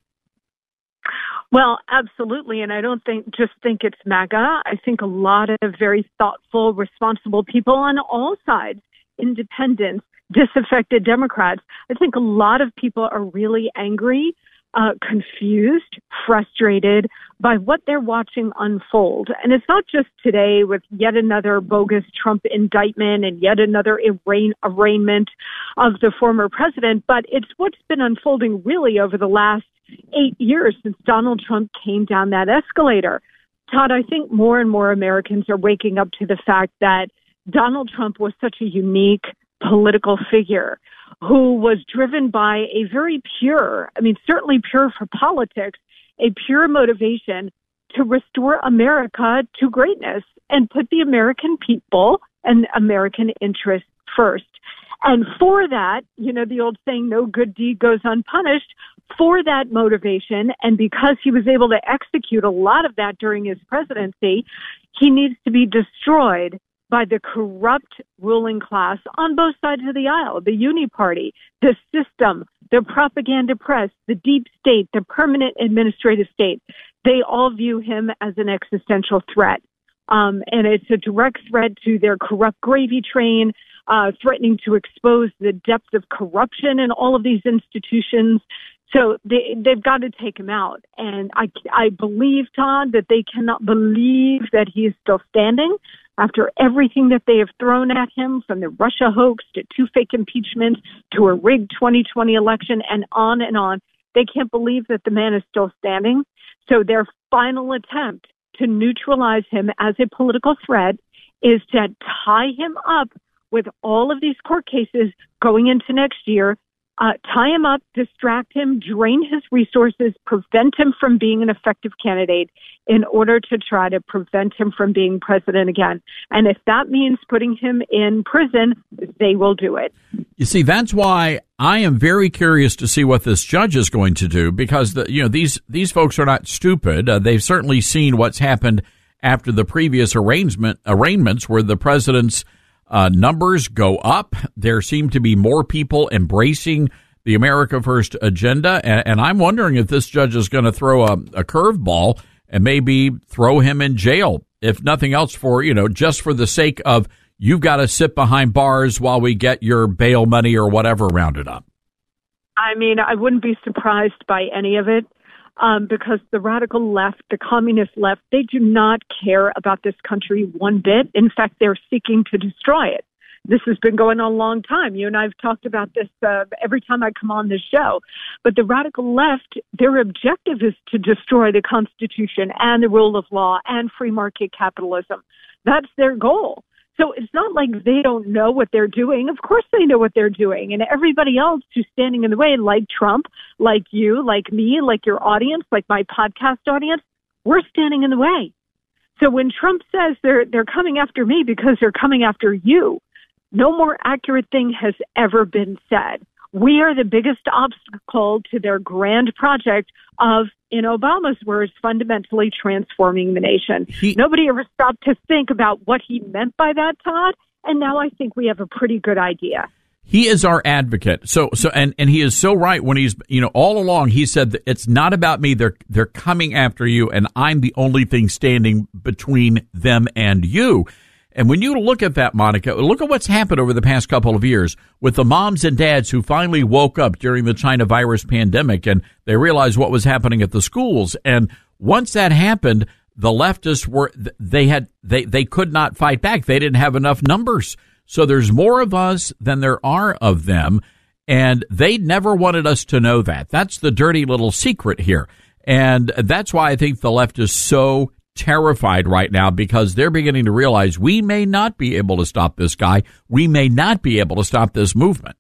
Well, absolutely, and I don't think just think it's MAGA. I think a lot of very thoughtful, responsible people on all sides, independents, disaffected Democrats. I think a lot of people are really angry, uh, confused, frustrated by what they're watching unfold. And it's not just today with yet another bogus Trump indictment and yet another arraign- arraignment of the former president, but it's what's been unfolding really over the last eight years since Donald Trump came down that escalator. Todd, I think more and more Americans are waking up to the fact that Donald Trump was such a unique political figure who was driven by a very pure, I mean, certainly pure for politics, a pure motivation to restore America to greatness and put the American people and American interests first. And for that, you know, the old saying, no good deed goes unpunished, for that motivation, and because he was able to execute a lot of that during his presidency, he needs to be destroyed by the corrupt ruling class on both sides of the aisle, the uni party, the system, the propaganda press, the deep state, the permanent administrative state. They all view him as an existential threat. Um, and it's a direct threat to their corrupt gravy train, uh, threatening to expose the depth of corruption in all of these institutions. So they, they've got to take him out. And I, I believe, Todd, that they cannot believe that he is still standing after everything that they have thrown at him, from the Russia hoax to two fake impeachments to a rigged twenty twenty election and on and on. They can't believe that the man is still standing. So their final attempt to neutralize him as a political threat is to tie him up with all of these court cases going into next year, uh, tie him up, distract him, drain his resources, prevent him from being an effective candidate in order to try to prevent him from being president again. And if that means putting him in prison, they will do it. You see, that's why I am very curious to see what this judge is going to do, because the, you know, these these folks are not stupid. Uh, they've certainly seen what's happened after the previous arrangement arraignments, where the president's uh, numbers go up. There seem to be more people embracing the America First agenda, and, and I'm wondering if this judge is going to throw a, a curveball and maybe throw him in jail, if nothing else, for, you know, just for the sake of you've got to sit behind bars while we get your bail money or whatever rounded up. I mean, I wouldn't be surprised by any of it. Um, because the radical left, the communist left, they do not care about this country one bit. In fact, they're seeking to destroy it. This has been going on a long time. You and I have talked about this uh, every time I come on this show. But the radical left, their objective is to destroy the Constitution and the rule of law and free market capitalism. That's their goal. So it's not like they don't know what they're doing. Of course they know what they're doing. And everybody else who's standing in the way, like Trump, like you, like me, like your audience, like my podcast audience, we're standing in the way. So when Trump says they're they're coming after me because they're coming after you, no more accurate thing has ever been said. We are the biggest obstacle to their grand project of, in Obama's words, fundamentally transforming the nation. He, Nobody ever stopped to think about what he meant by that, Todd, and now I think we have a pretty good idea. He is our advocate. So, so, and, and he is so right when he's, you know, all along he said that it's not about me. They're, they're coming after you, and I'm the only thing standing between them and you. And when you look at that, Monica, look at what's happened over the past couple of years with the moms and dads who finally woke up during the China virus pandemic, and they realized what was happening at the schools. And once that happened, the leftists were, they had, they, they could not fight back. They didn't have enough numbers. So there's more of us than there are of them. And they never wanted us to know that. That's the dirty little secret here. And that's why I think the left is so terrified right now, because they're beginning to realize we may not be able to stop this guy. We may not be able to stop this movement.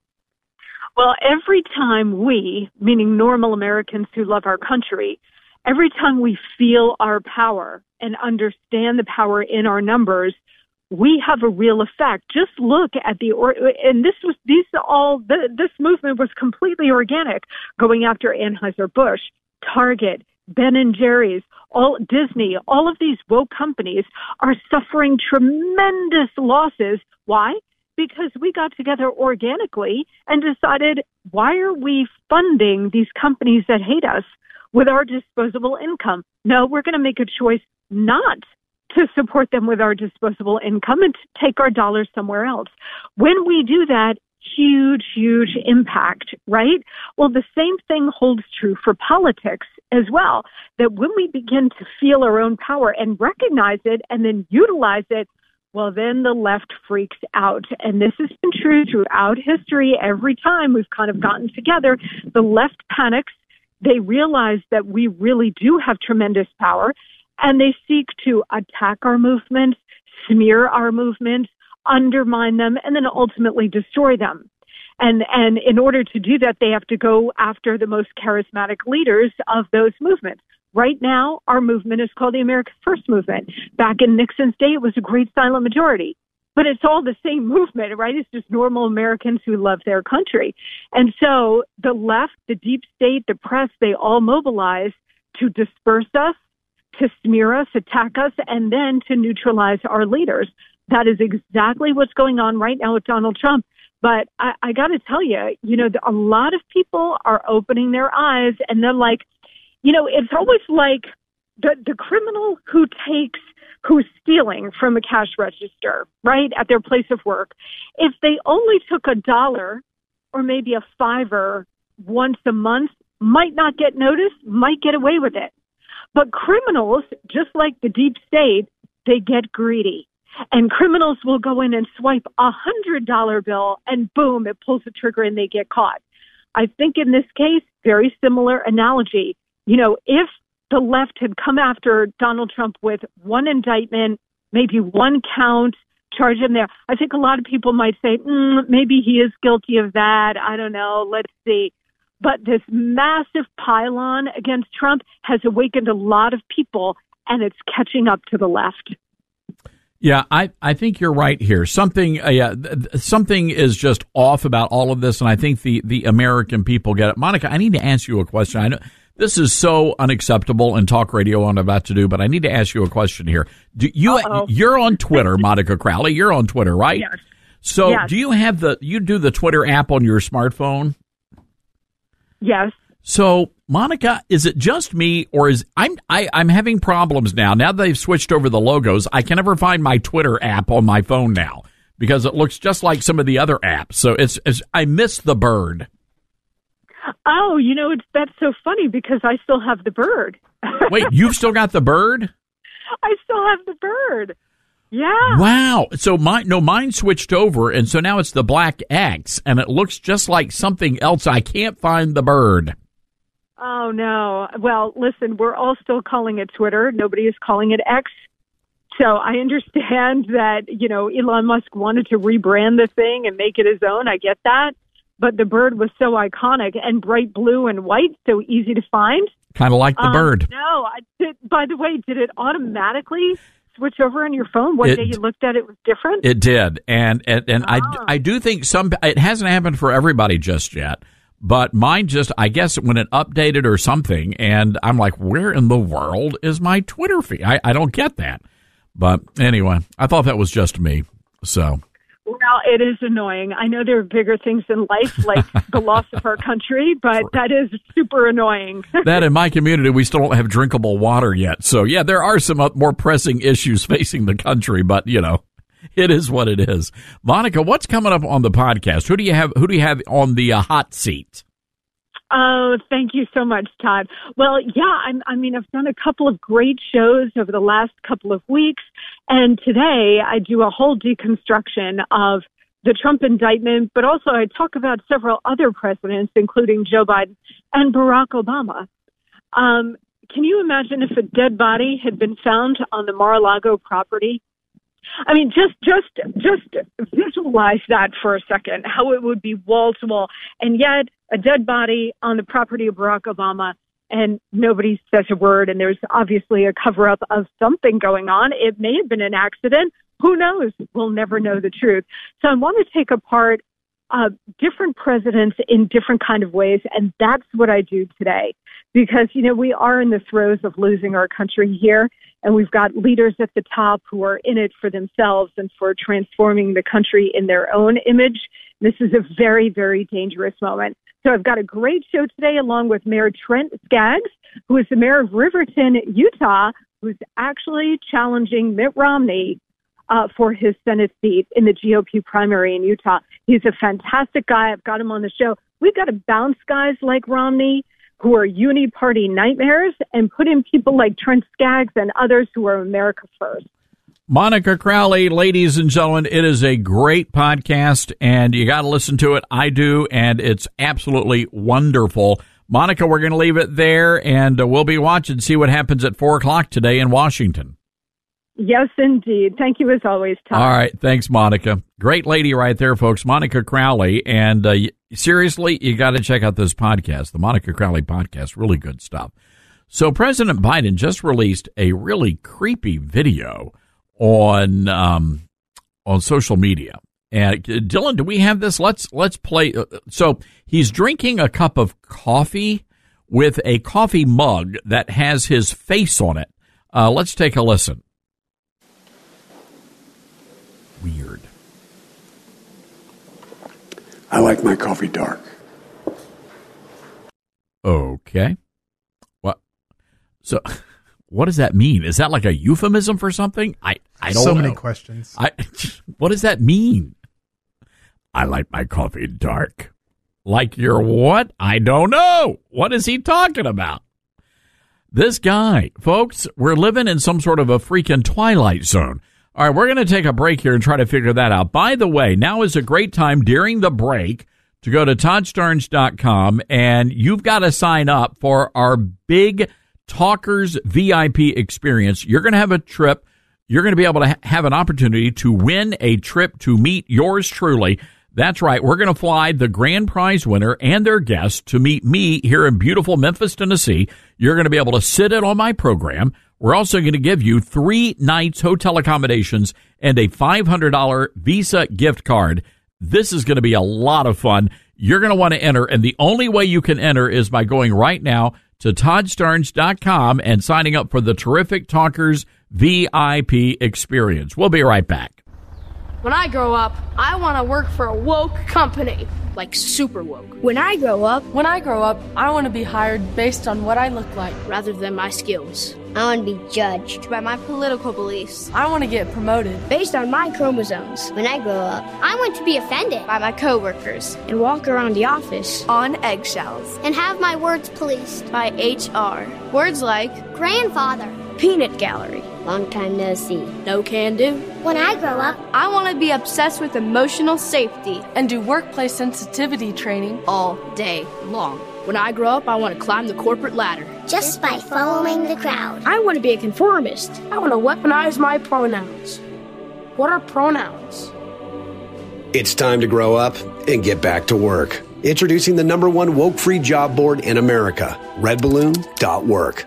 Well, every time we, meaning normal Americans who love our country, every time we feel our power and understand the power in our numbers, we have a real effect. Just look at the, or, and this was, these all, the, this movement was completely organic, going after Anheuser-Busch, Target, Ben and Jerry's, all Disney, all of these woke companies are suffering tremendous losses. Why? Because we got together organically and decided, why are we funding these companies that hate us with our disposable income? No, we're going to make a choice not to support them with our disposable income and to take our dollars somewhere else. When we do that, huge, huge impact, right? Well, the same thing holds true for politics as well, that when we begin to feel our own power and recognize it and then utilize it, well, then the left freaks out. And this has been true throughout history. Every time we've kind of gotten together, the left panics. They realize that we really do have tremendous power, and they seek to attack our movement, smear our movement, undermine them, and then ultimately destroy them. And and in order to do that, they have to go after the most charismatic leaders of those movements. Right now, our movement is called the America First Movement. Back in Nixon's day, it was a great silent majority. But it's all the same movement, right? It's just normal Americans who love their country. And so the left, the deep state, the press, they all mobilize to disperse us, to smear us, attack us, and then to neutralize our leaders. That is exactly what's going on right now with Donald Trump. But I, I got to tell you, you know, a lot of people are opening their eyes, and they're like, you know, it's always like the, the criminal who takes, who's stealing from a cash register, right, at their place of work. If they only took a dollar or maybe a fiver once a month, might not get noticed, might get away with it. But criminals, just like the deep state, they get greedy. And criminals will go in and swipe a hundred dollar bill and boom, it pulls the trigger and they get caught. I think in this case, very similar analogy. You know, if the left had come after Donald Trump with one indictment, maybe one count, charge him there, I think a lot of people might say, mm, maybe he is guilty of that. I don't know. Let's see. But this massive pile-on against Trump has awakened a lot of people, and it's catching up to the left. Yeah, I, I think you're right here. Something uh, yeah, th- something is just off about all of this, and I think the, the American people get it. Monica, I need to ask you a question. I know this is so unacceptable in talk radio, what I'm about to do, but I need to ask you a question here. Do you Uh-oh. You're on Twitter, Monica Crowley. You're on Twitter, right? Yes. So yes. do you have the you do the Twitter app on your smartphone? Yes. So Monica, is it just me, or is I'm I, I'm having problems now? Now that they've switched over the logos, I can never find my Twitter app on my phone now because it looks just like some of the other apps. So it's, it's I miss the bird. Oh, you know, it's that's so funny because I still have the bird. Wait, you've still got the bird? I still have the bird. Yeah. Wow. So mine, no, mine switched over, and so now it's the black X, and it looks just like something else. I can't find the bird. Oh, no. Well, listen, we're all still calling it Twitter. Nobody is calling it X. So I understand that, you know, Elon Musk wanted to rebrand the thing and make it his own. I get that. But the bird was so iconic and bright blue and white, so easy to find. Kind of like the um, bird. No, I did, by the way, did it automatically switch over on your phone? One it, day you looked at it, it was different? It did. And and, and ah. I, I do think some, it hasn't happened for everybody just yet. But mine just, I guess, when it updated or something, and I'm like, where in the world is my Twitter feed? I, I don't get that. But anyway, I thought that was just me. So. Well, it is annoying. I know there are bigger things in life, like the loss of our country, but that is super annoying. That in my community, we still don't have drinkable water yet. So, yeah, there are some more pressing issues facing the country, but, you know, it is what it is. Monica, what's coming up on the podcast? Who do you have? Who do you have on the uh, hot seat? Oh, thank you so much, Todd. Well, yeah, I'm, I mean, I've done a couple of great shows over the last couple of weeks, and today I do a whole deconstruction of the Trump indictment, but also I talk about several other presidents, including Joe Biden and Barack Obama. Um, can you imagine if a dead body had been found on the Mar-a-Lago property? I mean, just just just visualize that for a second, how it would be wall to wall. And yet a dead body on the property of Barack Obama, and nobody says a word, and there's obviously a cover-up of something going on. It may have been an accident. Who knows? We'll never know the truth. So I want to take apart uh, different presidents in different kind of ways, and that's what I do today. Because, you know, we are in the throes of losing our country here, and we've got leaders at the top who are in it for themselves and for transforming the country in their own image. This is a very, very dangerous moment. So I've got a great show today along with Mayor Trent Skaggs, who is the mayor of Riverton, Utah, who's actually challenging Mitt Romney uh, for his Senate seat in the G O P primary in Utah. He's a fantastic guy. I've got him on the show. We've got to bounce guys like Romney who are uni-party nightmares and put in people like Trent Skaggs and others who are America first. Monica Crowley, ladies and gentlemen, it is a great podcast, and you got to listen to it. I do, and it's absolutely wonderful. Monica, we're going to leave it there, and uh, we'll be watching, see what happens at four o'clock today in Washington. Yes, indeed. Thank you as always, Tom. All right. Thanks, Monica. Great lady right there, folks. Monica Crowley. And uh, seriously, you got to check out this podcast, the Monica Crowley podcast. Really good stuff. So President Biden just released a really creepy video on um, on social media. And uh, Dylan, do we have this? Let's let's play. Uh, so he's drinking a cup of coffee with a coffee mug that has his face on it. Uh, let's take a listen. Weird. I like my coffee dark. Okay. What? So, what does that mean? Is that like a euphemism for something? I, I don't so know. So many questions. I, what does that mean? I like my coffee dark. Like your what? I don't know. What is he talking about? This guy, folks, we're living in some sort of a freaking Twilight Zone. All right, we're going to take a break here and try to figure that out. By the way, now is a great time during the break to go to todd starnes dot com, and you've got to sign up for our big Talkers V I P experience. You're going to have a trip. You're going to be able to ha- have an opportunity to win a trip to meet yours truly. That's right. We're going to fly the grand prize winner and their guests to meet me here in beautiful Memphis, Tennessee. You're going to be able to sit in on my program. We're also going to give you three nights hotel accommodations and a five hundred dollars Visa gift card. This is going to be a lot of fun. You're going to want to enter, and the only way you can enter is by going right now to todd starnes dot com and signing up for the terrific Talkers V I P experience. We'll be right back. When I grow up, I want to work for a woke company, like super woke. When I grow up, when I grow up, I want to be hired based on what I look like rather than my skills. I want to be judged by my political beliefs. I want to get promoted based on my chromosomes. When I grow up, I want to be offended by my coworkers and walk around the office on eggshells and have my words policed by H R. Words like grandfather, peanut gallery, long time no see, no can do. When I grow up, I want to be obsessed with emotional safety and do workplace sensitivity training all day long. When I grow up, I want to climb the corporate ladder. Just by following the crowd. I want to be a conformist. I want to weaponize my pronouns. What are pronouns? It's time to grow up and get back to work. Introducing the number one woke-free job board in America, red balloon dot work.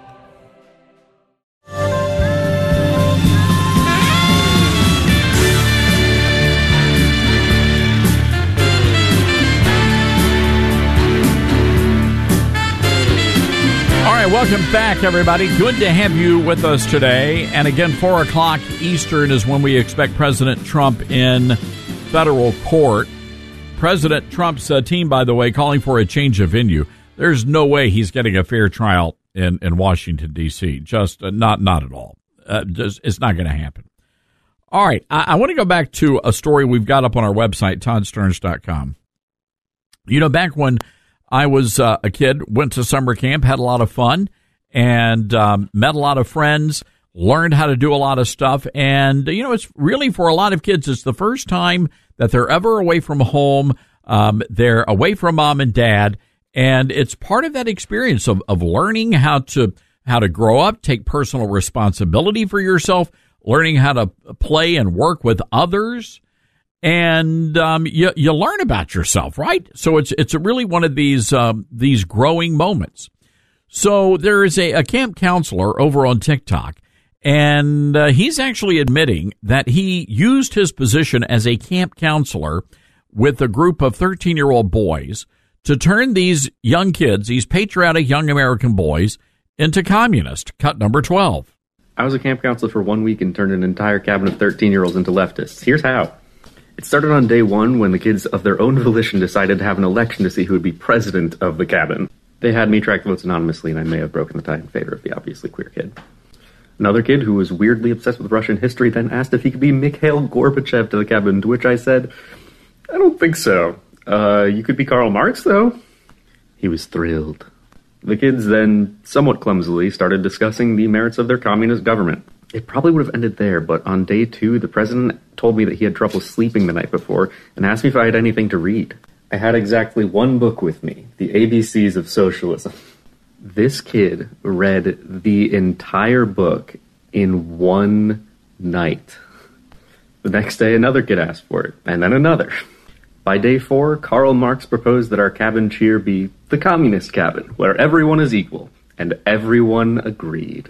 All right, welcome back, everybody. Good to have you with us today. And again, four o'clock Eastern is when we expect President Trump in federal court. President Trump's uh, team, by the way, calling for a change of venue. There's no way he's getting a fair trial in, in Washington, D C Just uh, not not at all. Uh, just it's not going to happen. All right, I, I want to go back to a story we've got up on our website, todd stearns dot com. You know, back when I was uh, a kid, went to summer camp, had a lot of fun, and um, met a lot of friends, learned how to do a lot of stuff. And, you know, it's really for a lot of kids, it's the first time that they're ever away from home. Um, they're away from mom and dad. And it's part of that experience of, of learning how to how to grow up, take personal responsibility for yourself, learning how to play and work with others. And um, you you learn about yourself, right? So it's it's really one of these um, these growing moments. So there is a, a camp counselor over on TikTok, and uh, he's actually admitting that he used his position as a camp counselor with a group of thirteen-year-old boys to turn these young kids, these patriotic young American boys, into communists. Cut number twelve. I was a camp counselor for one week and turned an entire cabin of thirteen-year-olds into leftists. Here's how. It started on day one when the kids of their own volition decided to have an election to see who would be president of the cabin. They had me track votes anonymously, and I may have broken the tie in favor of the obviously queer kid. Another kid who was weirdly obsessed with Russian history then asked if he could be Mikhail Gorbachev to the cabin, to which I said, I don't think so. Uh, you could be Karl Marx, though. He was thrilled. The kids then, somewhat clumsily, started discussing the merits of their communist government. It probably would have ended there, but on day two, the president told me that he had trouble sleeping the night before and asked me if I had anything to read. I had exactly one book with me, The A B Cs of Socialism. This kid read the entire book in one night. The next day, another kid asked for it, and then another. By day four, Karl Marx proposed that our cabin cheer be the communist cabin, where everyone is equal, and everyone agreed.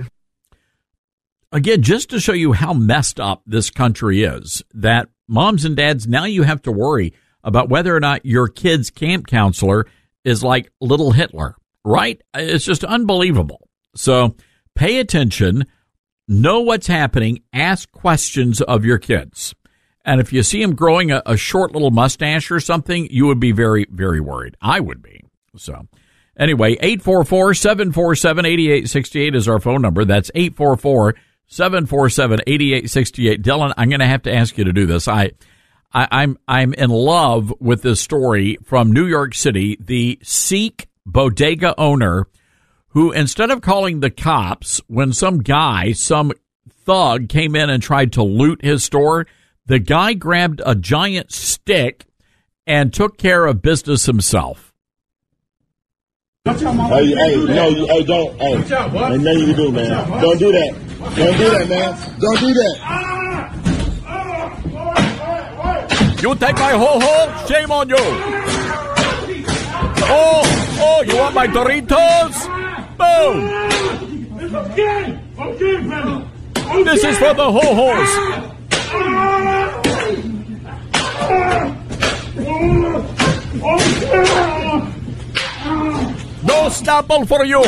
Again, just to show you how messed up this country is, that moms and dads, now you have to worry about whether or not your kid's camp counselor is like little Hitler, right? It's just unbelievable. So pay attention, know what's happening, ask questions of your kids. And if you see him growing a, a short little mustache or something, you would be very, very worried. I would be. So anyway, eight four four, seven four seven, eight eight six eight is our phone number. That's eight four four, seven four seven, eight eight six eight. Dylan, I'm going to have to ask you to do this. I, I, I'm I'm in love with this story from New York City. The Sikh bodega owner who, instead of calling the cops when some guy, some thug came in and tried to loot his store, the guy grabbed a giant stick and took care of business himself. Hey, hey, no, you, hey, don't, hey, ain't nothing you can do, man. Don't do that. Don't do that, man. Don't do that. You take my ho-ho? Shame on you. Oh, oh, you want my Doritos? Boom. This is for the ho-hos. No Snapple for you.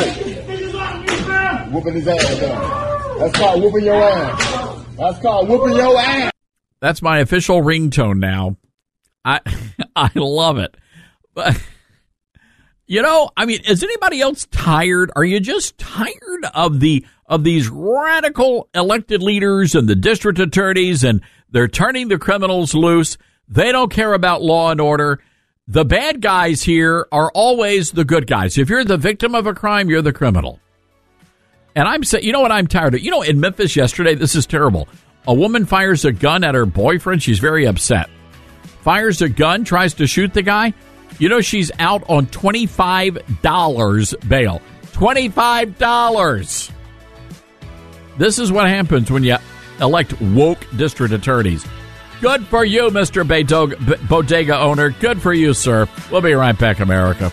Whooping his ass, though. That's called whooping your ass. That's called whooping your ass. That's my official ringtone now. I I love it. But, you know, I mean, is anybody else tired? Are you just tired of the of these radical elected leaders and the district attorneys, and they're turning the criminals loose? They don't care about law and order. The bad guys here are always the good guys. If you're the victim of a crime, you're the criminal. And I'm saying, you know what I'm tired of? You know, in Memphis yesterday, this is terrible. A woman fires a gun at her boyfriend. She's very upset. Fires a gun, tries to shoot the guy. You know, she's out on twenty-five dollars bail. twenty-five dollars. This is what happens when you elect woke district attorneys. Good for you, Mister Bodega, bodega owner. Good for you, sir. We'll be right back, America.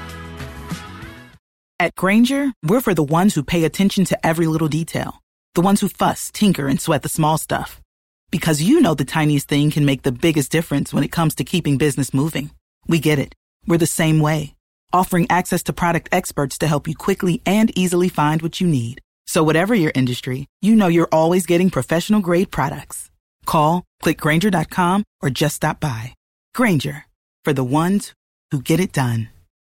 At Grainger, we're for the ones who pay attention to every little detail. The ones who fuss, tinker, and sweat the small stuff. Because you know the tiniest thing can make the biggest difference when it comes to keeping business moving. We get it. We're the same way. Offering access to product experts to help you quickly and easily find what you need. So whatever your industry, you know you're always getting professional-grade products. Call, click Grainger dot com, or just stop by. Grainger, for the ones who get it done.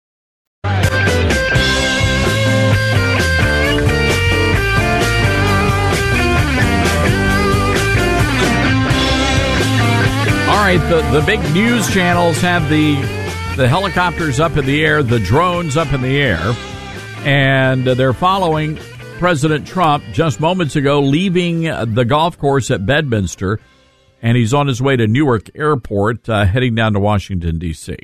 All right, the, the big news channels have the the helicopters up in the air, the drones up in the air, and they're following President Trump just moments ago leaving the golf course at Bedminster, and he's on his way to Newark Airport, uh, heading down to Washington, D C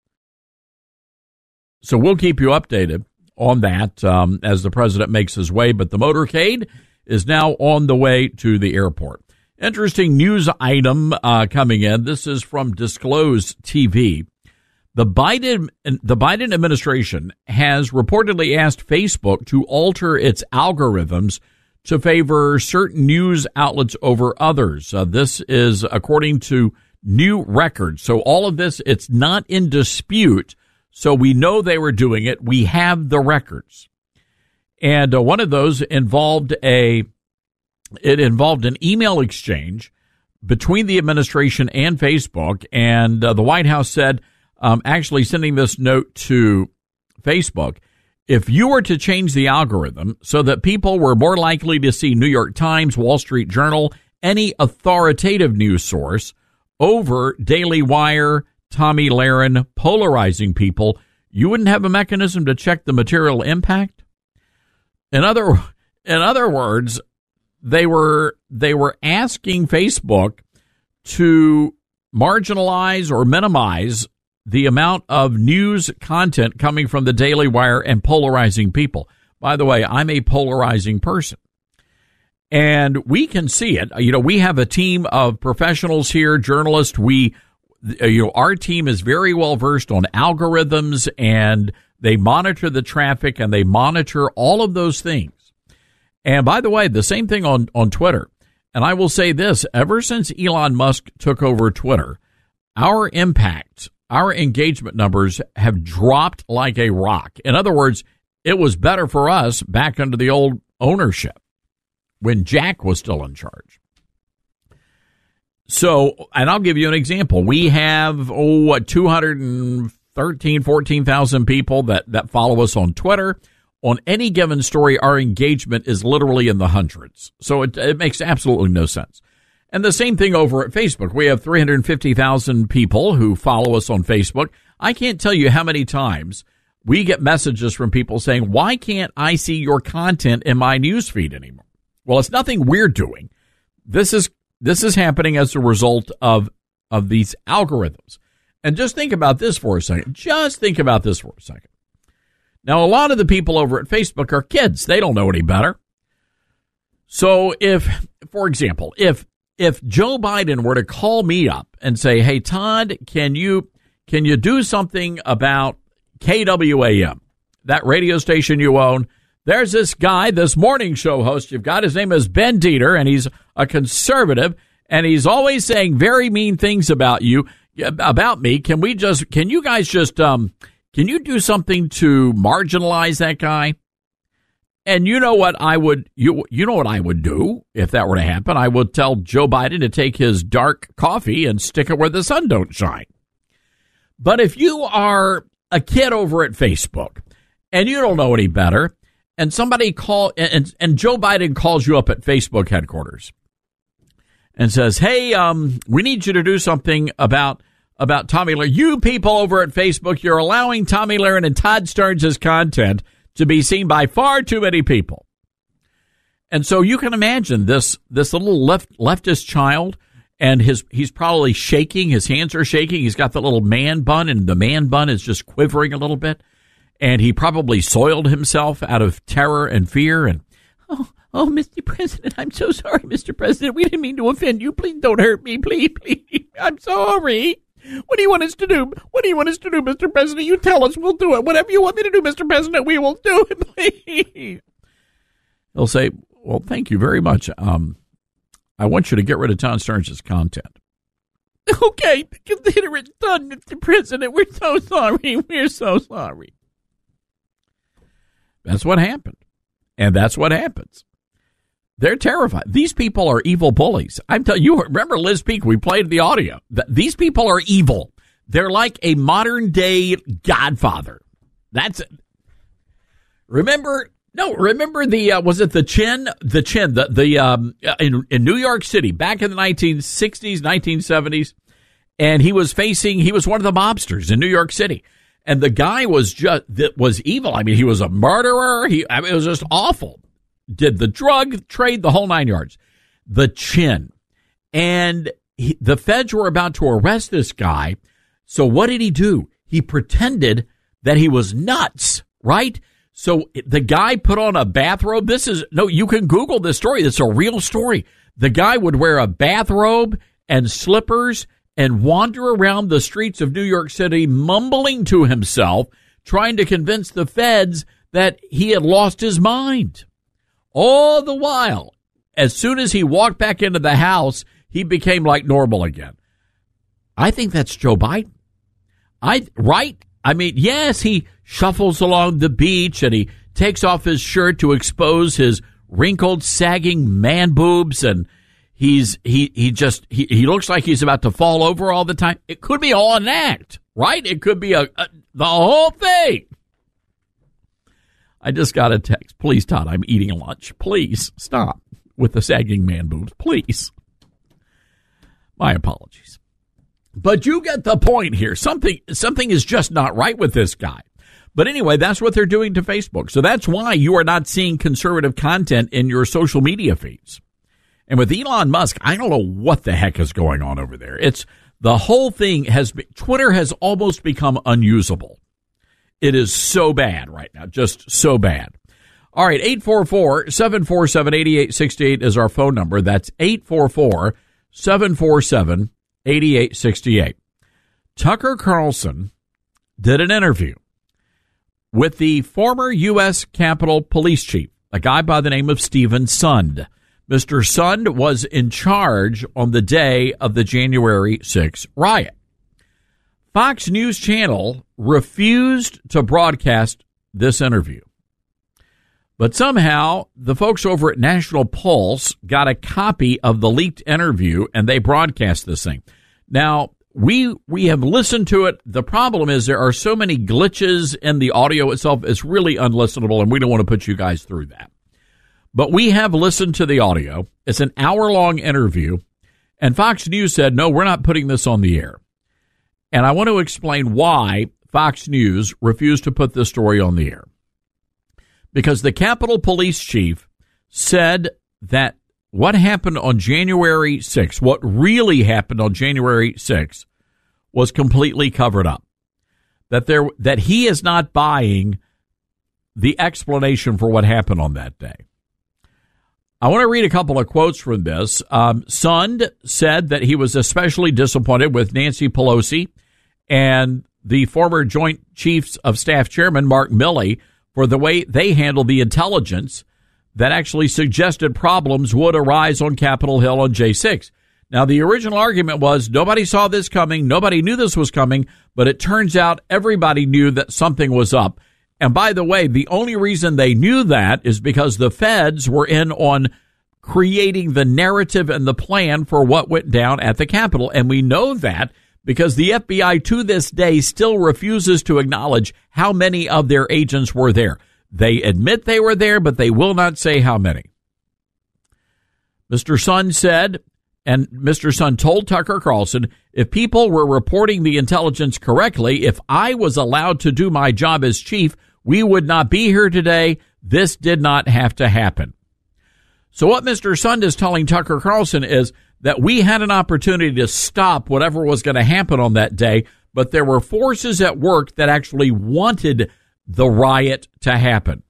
So we'll keep you updated on that um, as the president makes his way, but the motorcade is now on the way to the airport. Interesting news item uh, coming in. This is from Disclose T V. The Biden the Biden administration has reportedly asked Facebook to alter its algorithms to favor certain news outlets over others. Uh, this is according to new records. So all of this, it's not in dispute. So we know they were doing it. We have the records. And uh, one of those involved a It involved an email exchange between the administration and Facebook, and uh, the White House said, um, actually sending this note to Facebook, if you were to change the algorithm so that people were more likely to see New York Times, Wall Street Journal, any authoritative news source over Daily Wire, Tommy Lahren, polarizing people, you wouldn't have a mechanism to check the material impact? In other, in other words, They were they were asking Facebook to marginalize or minimize the amount of news content coming from the Daily Wire and polarizing people. By the way, I'm a polarizing person. And we can see it. You know, we have a team of professionals here, journalists. We, you know, our team is very well versed on algorithms, and they monitor the traffic and they monitor all of those things. And by the way, the same thing on, on Twitter. And I will say this, ever since Elon Musk took over Twitter, our impact, our engagement numbers have dropped like a rock. In other words, it was better for us back under the old ownership when Jack was still in charge. So, and I'll give you an example. We have, oh, what, two hundred thirteen, fourteen thousand people that, that follow us on Twitter. On any given story, our engagement is literally in the hundreds. So it, it makes absolutely no sense. And the same thing over at Facebook. We have three hundred fifty thousand people who follow us on Facebook. I can't tell you how many times we get messages from people saying, why can't I see your content in my newsfeed anymore? Well, it's nothing we're doing. This is this is happening as a result of, of these algorithms. And just think about this for a second. Just think about this for a second. Now, a lot of the people over at Facebook are kids. They don't know any better. So if, for example, if if Joe Biden were to call me up and say, hey, Todd, can you can you do something about K W A M, that radio station you own? There's this guy, this morning show host you've got. His name is Ben Dieter, and he's a conservative, and he's always saying very mean things about you, about me. Can we just, can you guys just, um, can you do something to marginalize that guy? And you know what I would you you know what I would do if that were to happen? I would tell Joe Biden to take his dark coffee and stick it where the sun don't shine. But if you are a kid over at Facebook and you don't know any better, and somebody call and and Joe Biden calls you up at Facebook headquarters and says, "Hey, um, we need you to do something about about Tomi Lahren. You people over at Facebook, you're allowing Tomi Lahren and Todd Stearns' content to be seen by far too many people." And so you can imagine this this little left leftist child, and his he's probably shaking. His hands are shaking. He's got the little man bun, and the man bun is just quivering a little bit. And he probably soiled himself out of terror and fear. And, oh, oh, Mister President, I'm so sorry, Mister President. We didn't mean to offend you. Please don't hurt me. Please, please. I'm sorry. What do you want us to do? What do you want us to do, Mister President? You tell us. We'll do it. Whatever you want me to do, Mister President, we will do it, please. He'll say, well, thank you very much. Um, I want you to get rid of Todd Stearns' content. Okay, consider it done, Mister President. We're so sorry. We're so sorry. That's what happened. And that's what happens. They're terrified. These people are evil bullies. I'm telling you, remember Liz Peek? We played the audio. These people are evil. They're like a modern day Godfather. That's it. Remember, no, remember the, uh, was it the Chin? The Chin, the, the, um, in, in New York City back in the nineteen sixties, nineteen seventies. And he was facing, he was one of the mobsters in New York City. And the guy was just, that was evil. I mean, he was a murderer. He, I mean, it was just awful. Did the drug trade, the whole nine yards. The Chin. And he, the feds were about to arrest this guy. So what did he do? He pretended that he was nuts, right? So the guy put on a bathrobe. This is, no, you can Google this story. It's a real story. The guy would wear a bathrobe and slippers and wander around the streets of New York City, mumbling to himself, trying to convince the feds that he had lost his mind. All the while, as soon as he walked back into the house, he became like normal again. I think that's Joe Biden. I right? I mean, yes, he shuffles along the beach and he takes off his shirt to expose his wrinkled, sagging man boobs, and He's he he just he, he looks like he's about to fall over all the time. It could be all an act, right? It could be a, a the whole thing. I just got a text. Please, Todd, I'm eating lunch. Please stop with the sagging man boobs. Please. My apologies. But you get the point here. Something something is just not right with this guy. But anyway, that's what they're doing to Facebook. So that's why you are not seeing conservative content in your social media feeds. And with Elon Musk, I don't know what the heck is going on over there. It's the whole thing has been, Twitter has almost become unusable. It is so bad right now, just so bad. All right, eight four four, seven four seven, eight eight six eight is our phone number. That's eight four four, seven four seven, eight eight six eight. Tucker Carlson did an interview with the former U S Capitol Police Chief, a guy by the name of Stephen Sund. Mister Sund was in charge on the day of the January sixth riot. Fox News Channel refused to broadcast this interview. But somehow the folks over at National Pulse got a copy of the leaked interview and they broadcast this thing. Now, we we have listened to it. The problem is there are so many glitches in the audio itself. It's really unlistenable, and we don't want to put you guys through that. But we have listened to the audio. It's an hour-long interview, and Fox News said, no, we're not putting this on the air. And I want to explain why Fox News refused to put this story on the air. Because the Capitol Police Chief said that what happened on January sixth, what really happened on January sixth, was completely covered up. That there, that he is not buying the explanation for what happened on that day. I want to read a couple of quotes from this. Um, Sund said that he was especially disappointed with Nancy Pelosi and the former Joint Chiefs of Staff Chairman Mark Milley for the way they handled the intelligence that actually suggested problems would arise on Capitol Hill on J six. Now, the original argument was nobody saw this coming, nobody knew this was coming, but it turns out everybody knew that something was up. And by the way, the only reason they knew that is because the feds were in on creating the narrative and the plan for what went down at the Capitol. And we know that because the F B I to this day still refuses to acknowledge how many of their agents were there. They admit they were there, but they will not say how many. Mister Sun said, and Mister Sun told Tucker Carlson, if people were reporting the intelligence correctly, if I was allowed to do my job as chief, we would not be here today. This did not have to happen. So what Mister Sun is telling Tucker Carlson is that we had an opportunity to stop whatever was going to happen on that day, but there were forces at work that actually wanted the riot to happen.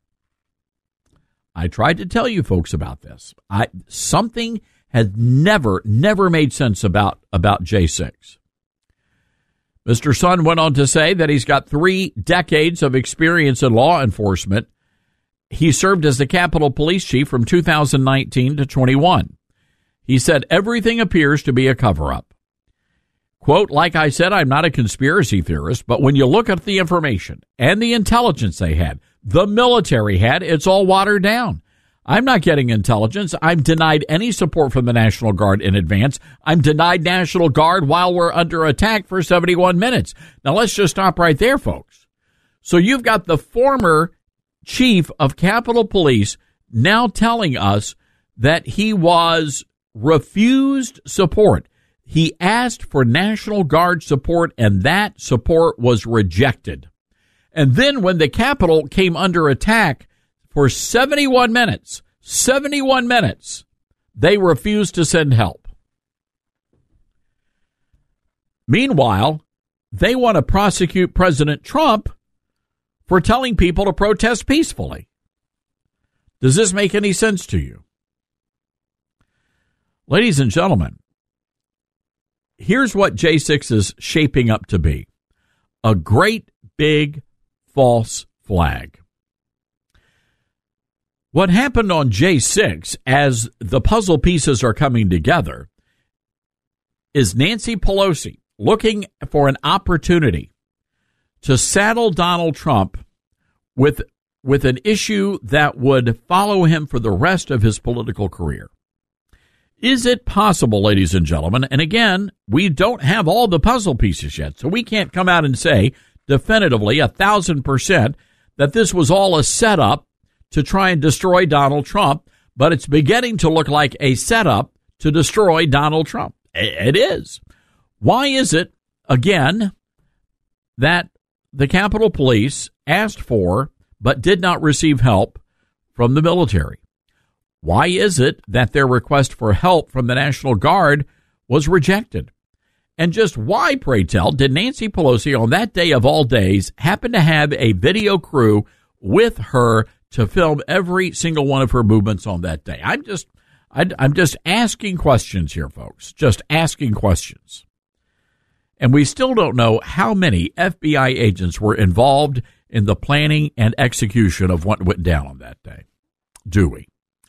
I tried to tell you folks about this. I something has never, never made sense about, about J six. Mister Sun went on to say that he's got three decades of experience in law enforcement. He served as the Capitol Police Chief from two thousand nineteen to twenty-one. He said everything appears to be a cover-up. Quote, like I said, I'm not a conspiracy theorist, but when you look at the information and the intelligence they had, the military had, it's all watered down. I'm not getting intelligence. I'm denied any support from the National Guard in advance. I'm denied National Guard while we're under attack for seventy-one minutes. Now, let's just stop right there, folks. So you've got the former chief of Capitol Police now telling us that he was refused support. He asked for National Guard support, and that support was rejected. And then when the Capitol came under attack for seventy-one minutes, seventy-one minutes, they refused to send help. Meanwhile, they want to prosecute President Trump for telling people to protest peacefully. Does this make any sense to you? Ladies and gentlemen, here's what J six is shaping up to be. A great big false flag. What happened on J six, as the puzzle pieces are coming together, is Nancy Pelosi looking for an opportunity to saddle Donald Trump with, with an issue that would follow him for the rest of his political career. Is it possible, ladies and gentlemen, and again, we don't have all the puzzle pieces yet, so we can't come out and say definitively, a thousand percent, that this was all a setup to try and destroy Donald Trump, but it's beginning to look like a setup to destroy Donald Trump. It is. Why is it, again, that the Capitol Police asked for but did not receive help from the military? Why is it that their request for help from the National Guard was rejected? And just why, pray tell, did Nancy Pelosi on that day of all days happen to have a video crew with her to film every single one of her movements on that day? I'm just, I'm just asking questions here, folks. Just asking questions. And we still don't know how many F B I agents were involved in the planning and execution of what went down on that day. Do we?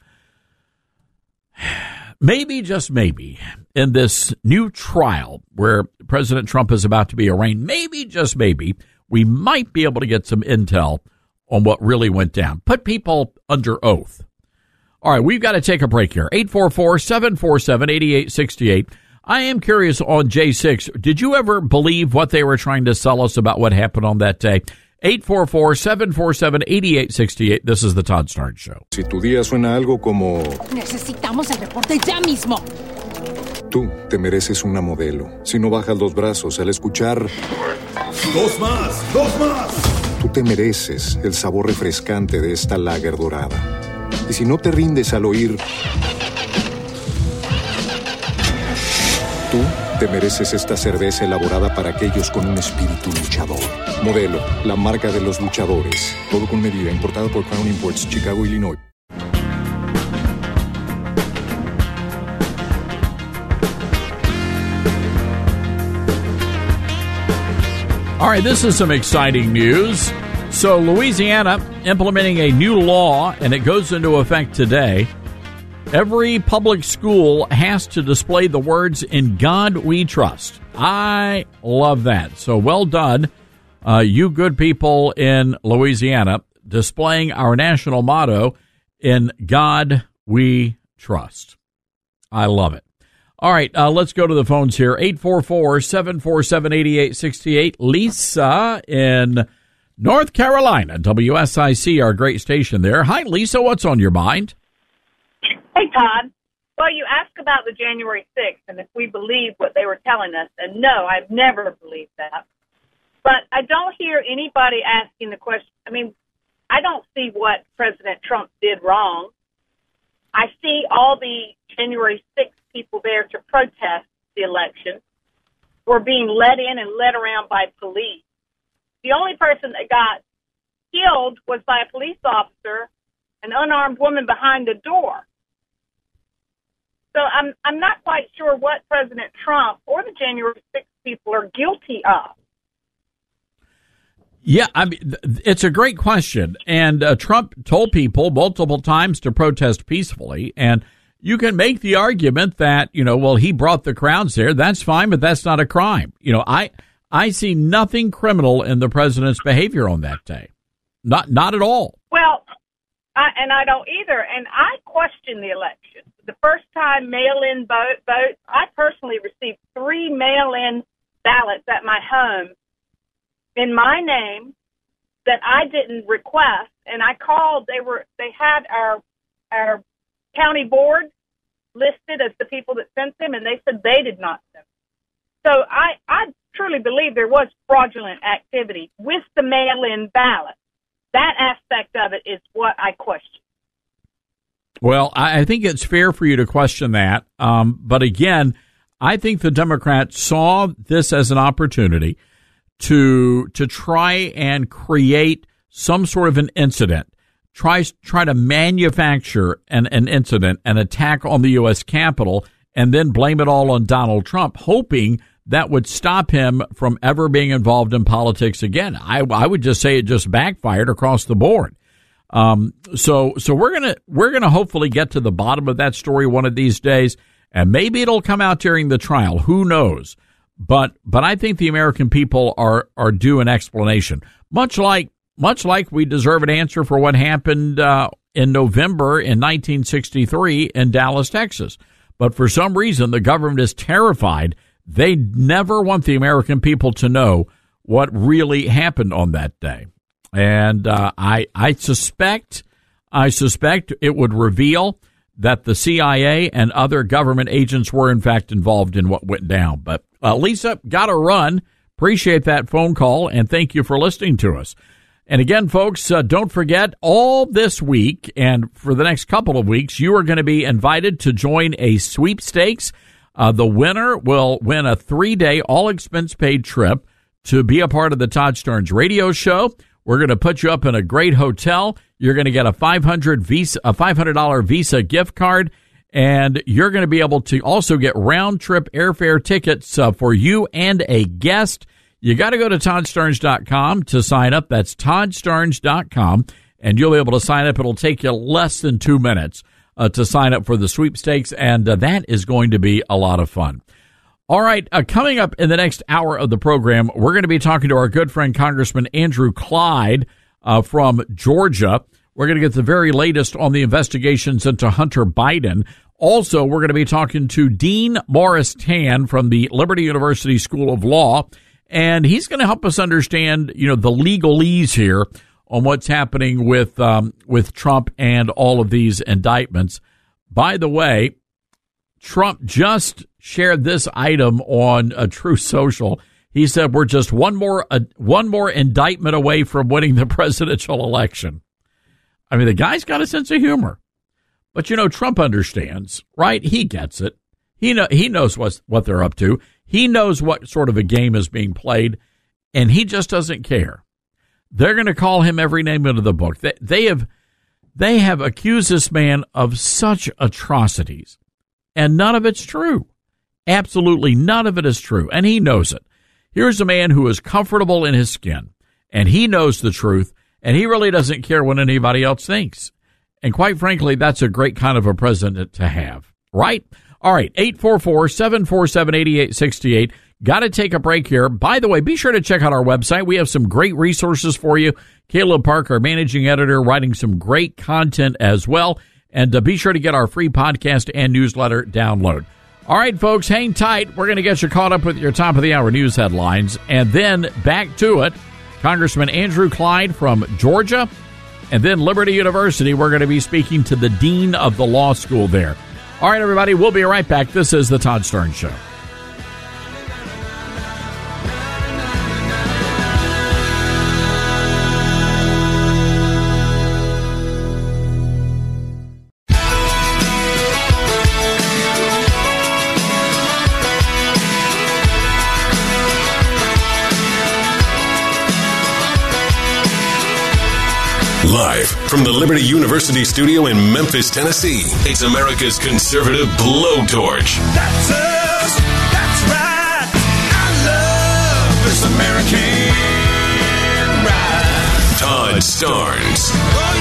Maybe, just maybe, in this new trial where President Trump is about to be arraigned, maybe, just maybe, we might be able to get some intel on what really went down. Put people under oath. All right, we've got to take a break here. eight four four, seven four seven, eight eight six eight. I am curious on J six. Did you ever believe what they were trying to sell us about what happened on that day? eight four four, seven four seven, eight eight six eight. This is the Todd Starnes Show. Si tu día suena algo como... Necesitamos el reporte ya mismo. Tú te mereces una modelo. Si no bajas los brazos al escuchar... ¡Dos más! ¡Dos más! Tú te mereces el sabor refrescante de esta lager dorada. Y si no te rindes al oír... Tú te mereces esta cerveza elaborada para aquellos con un espíritu luchador. Modelo, la marca de los luchadores. Todo con medida, importado por Crown Imports, Chicago, Illinois. All right, this is some exciting news. So Louisiana implementing a new law, and it goes into effect today. Every public school has to display the words, "In God We Trust." I love that. So well done, Uh, you good people in Louisiana displaying our national motto, "In God We Trust." I love it. All right, uh, let's go to the phones here. eight four four, seven four seven, eight eight six eight. Lisa in North Carolina, W S I C, our great station there. Hi, Lisa. What's on your mind? Hey, Todd. Well, you asked about the January sixth and if we believe what they were telling us. And no, I've never believed that. But I don't hear anybody asking the question. I mean, I don't see what President Trump did wrong. I see all the January sixth people there to protest the election were being let in and led around by police. The only person that got killed was by a police officer, an unarmed woman behind the door. So I'm I'm not quite sure what President Trump or the January sixth people are guilty of. Yeah, I mean, it's a great question. And uh, Trump told people multiple times to protest peacefully. And you can make the argument that, you know, well, he brought the crowds there. That's fine, but that's not a crime. You know, I I see nothing criminal in the president's behavior on that day. Not not at all. Well, I, and I don't either. And I question the election. The first time mail-in vote, votes, I personally received three mail-in ballots at my home in my name that I didn't request. And I called. They were they had our our county board listed as the people that sent them, and they said they did not send them. So I I truly believe there was fraudulent activity with the mail-in ballot. That aspect of it is what I question. Well, I think it's fair for you to question that. Um, but again, I think the Democrats saw this as an opportunity to to try and create some sort of an incident, try, try to manufacture an, an incident, an attack on the U S Capitol, and then blame it all on Donald Trump, hoping that would stop him from ever being involved in politics again. I, I would just say it just backfired across the board. Um, so, so we're gonna we're gonna hopefully get to the bottom of that story one of these days, and maybe it'll come out during the trial. Who knows? But but I think the American people are are due an explanation, much like much like we deserve an answer for what happened uh, in November in nineteen sixty-three in Dallas, Texas. But for some reason, the government is terrified. They never want the American people to know what really happened on that day. And uh, I I suspect I suspect it would reveal that the C I A and other government agents were in fact involved in what went down. But uh, Lisa, got to run. Appreciate that phone call, and thank you for listening to us. And again, folks, uh, don't forget, all this week and for the next couple of weeks, you are going to be invited to join a sweepstakes. Uh, the winner will win a three-day, all-expense-paid trip to be a part of the Todd Starnes radio show. We're going to put you up in a great hotel. You're going to get a five hundred Visa, a five hundred dollars Visa gift card, and you're going to be able to also get round-trip airfare tickets uh, for you and a guest. You got to go to Todd Starnes dot com to sign up. That's Todd Starnes dot com, and you'll be able to sign up. It'll take you less than two minutes uh, to sign up for the sweepstakes, and uh, that is going to be a lot of fun. All right, uh, coming up in the next hour of the program, we're going to be talking to our good friend Congressman Andrew Clyde uh, from Georgia. We're going to get the very latest on the investigations into Hunter Biden. Also, we're going to be talking to Dean Morris Tan from the Liberty University School of Law, and he's going to help us understand, you know, the legalese here on what's happening with um, with Trump and all of these indictments. By the way, Trump just shared this item on a Truth Social. He said we're just one more uh, one more indictment away from winning the presidential election. I mean, the guy's got a sense of humor, but you know, Trump understands, right? He gets it. He know he knows what what they're up to. He knows what sort of a game is being played, and he just doesn't care. They're going to call him every name into the book. They, they have they have accused this man of such atrocities, and none of it's true. Absolutely none of it is true, and he knows it. Here's a man who is comfortable in his skin, and he knows the truth, and he really doesn't care what anybody else thinks. And quite frankly, that's a great kind of a president to have, right? All right, eight four four, seven four seven, eight eight six eight. Got to take a break here. By the way, be sure to check out our website. We have some great resources for you. Caleb Park, our managing editor, writing some great content as well. And uh, be sure to get our free podcast and newsletter download. All right, folks, hang tight. We're going to get you caught up with your top of the hour news headlines. And then back to it, Congressman Andrew Clyde from Georgia. And then Liberty University, we're going to be speaking to the dean of the law school there. All right, everybody, we'll be right back. This is The Todd Starnes Show. Live from the Liberty University studio in Memphis, Tennessee, it's America's conservative blowtorch. That's us. That's right. I love this American ride. Todd Starnes. Oh,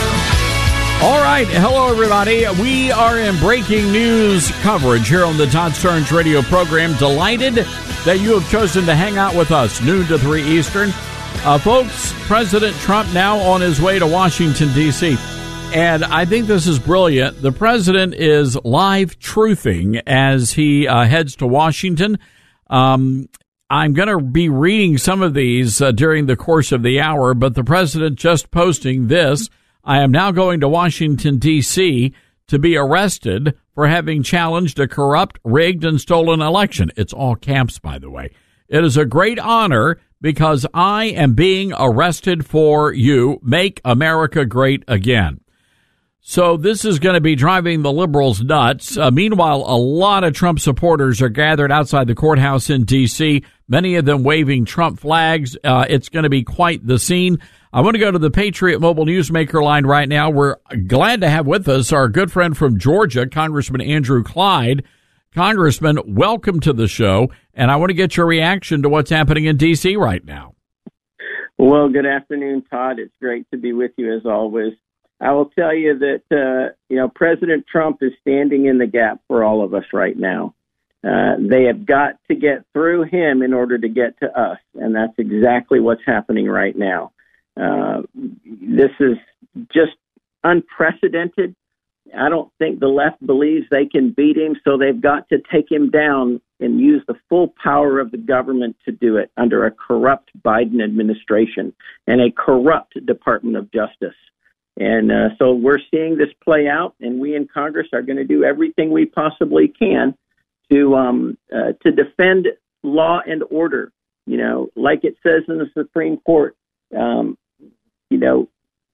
yeah. All right. Hello, everybody. We are in breaking news coverage here on the Todd Starnes radio program. Delighted that you have chosen to hang out with us, noon to three Eastern. Uh, folks, President Trump now on his way to Washington, D C, and I think this is brilliant. The president is live truthing as he uh, heads to Washington. Um, I'm going to be reading some of these uh, during the course of the hour, but the president just posting this: I am now going to Washington, D C to be arrested for having challenged a corrupt, rigged, and stolen election. It's all caps, by the way. It is a great honor because I am being arrested for you. Make America great again. So this is going to be driving the liberals nuts. Uh, meanwhile, a lot of Trump supporters are gathered outside the courthouse in D C, many of them waving Trump flags. Uh, it's going to be quite the scene. I want to go to the Patriot Mobile Newsmaker line right now. We're glad to have with us our good friend from Georgia, Congressman Andrew Clyde. Congressman, welcome to the show, and I want to get your reaction to what's happening in D C right now. Well, good afternoon, Todd. It's great to be with you as always. I will tell you that, uh, you know, President Trump is standing in the gap for all of us right now. Uh, they have got to get through him in order to get to us, and that's exactly what's happening right now. Uh, this is just unprecedented. I don't think the left believes they can beat him, so they've got to take him down and use the full power of the government to do it under a corrupt Biden administration and a corrupt Department of Justice. And uh, so we're seeing this play out, and we in Congress are going to do everything we possibly can to um, uh, to defend law and order. You know, like it says in the Supreme Court, um, you know,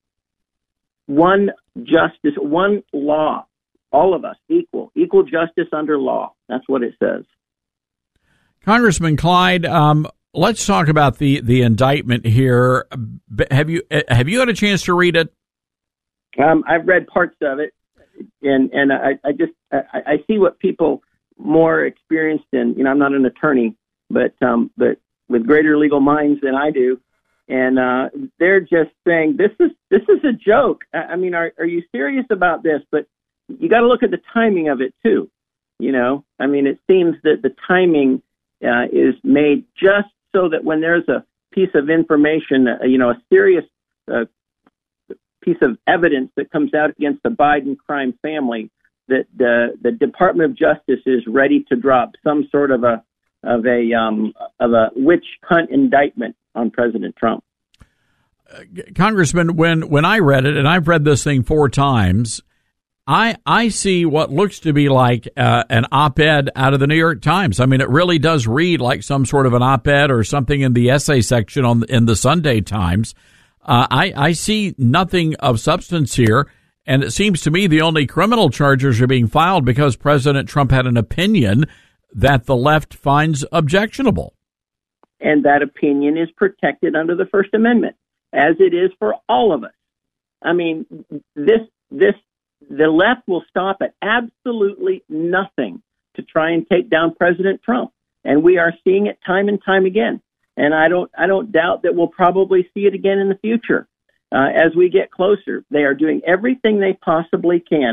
one justice, one law, all of us equal, equal justice under law. That's what it says. Congressman Clyde, um, let's talk about the, the indictment here. Have you have you had a chance to read it? Um, I've read parts of it, and and I, I just I, I see what people more experienced in. You know, I'm not an attorney, but um, but with greater legal minds than I do. And uh, they're just saying this is this is a joke. I mean, are are you serious about this? But you got to look at the timing of it too. You know, I mean, it seems that the timing uh, is made just so that when there's a piece of information, uh, you know, a serious uh, piece of evidence that comes out against the Biden crime family, that the the Department of Justice is ready to drop some sort of a of a um, of a witch hunt indictment on President Trump. Uh, Congressman, when when I read it, and I've read this thing four times, I I see what looks to be like uh, an op-ed out of the New York Times. I mean, it really does read like some sort of an op-ed or something in the essay section on in the Sunday Times. Uh, I I see nothing of substance here, and it seems to me the only criminal charges are being filed because President Trump had an opinion that the left finds objectionable. And that opinion is protected under the First Amendment, as it is for all of us. I mean, this, this, the left will stop at absolutely nothing to try and take down President Trump. And we are seeing it time and time again. And I don't, I don't doubt that we'll probably see it again in the future. Uh, as we get closer, they are doing everything they possibly can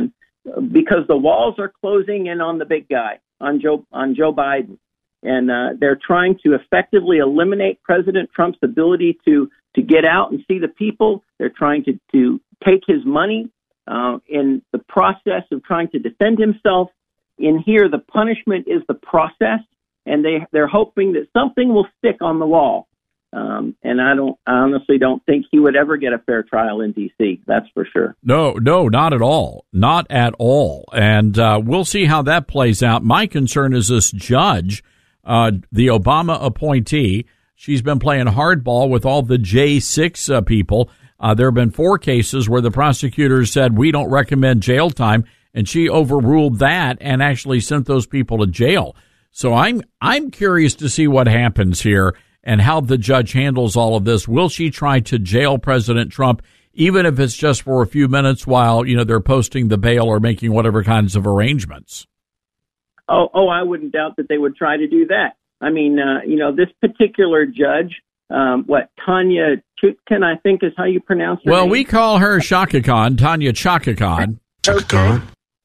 because the walls are closing in on the big guy, on Joe on Joe Biden, and uh, they're trying to effectively eliminate President Trump's ability to to get out and see the people. They're trying to to take his money uh, in the process of trying to defend himself. In here, the punishment is the process, and they they're hoping that something will stick on the wall. Um, and I don't, I honestly don't think he would ever get a fair trial in D C. That's for sure. No, no, not at all. Not at all. And uh, we'll see how that plays out. My concern is this judge, uh, the Obama appointee. She's been playing hardball with all the J six uh, people. Uh, there have been four cases where the prosecutors said, we don't recommend jail time. And she overruled that and actually sent those people to jail. So I'm, I'm curious to see what happens here and how the judge handles all of this. Will she try to jail President Trump, even if it's just for a few minutes while, you know, they're posting the bail or making whatever kinds of arrangements? Oh, oh, I wouldn't doubt that they would try to do that. I mean, uh, you know, this particular judge, um, what, Tanya Chutkan, I think is how you pronounce her Well, name. we call her Chaka Khan, Tanya Chaka Khan. Chaka Khan.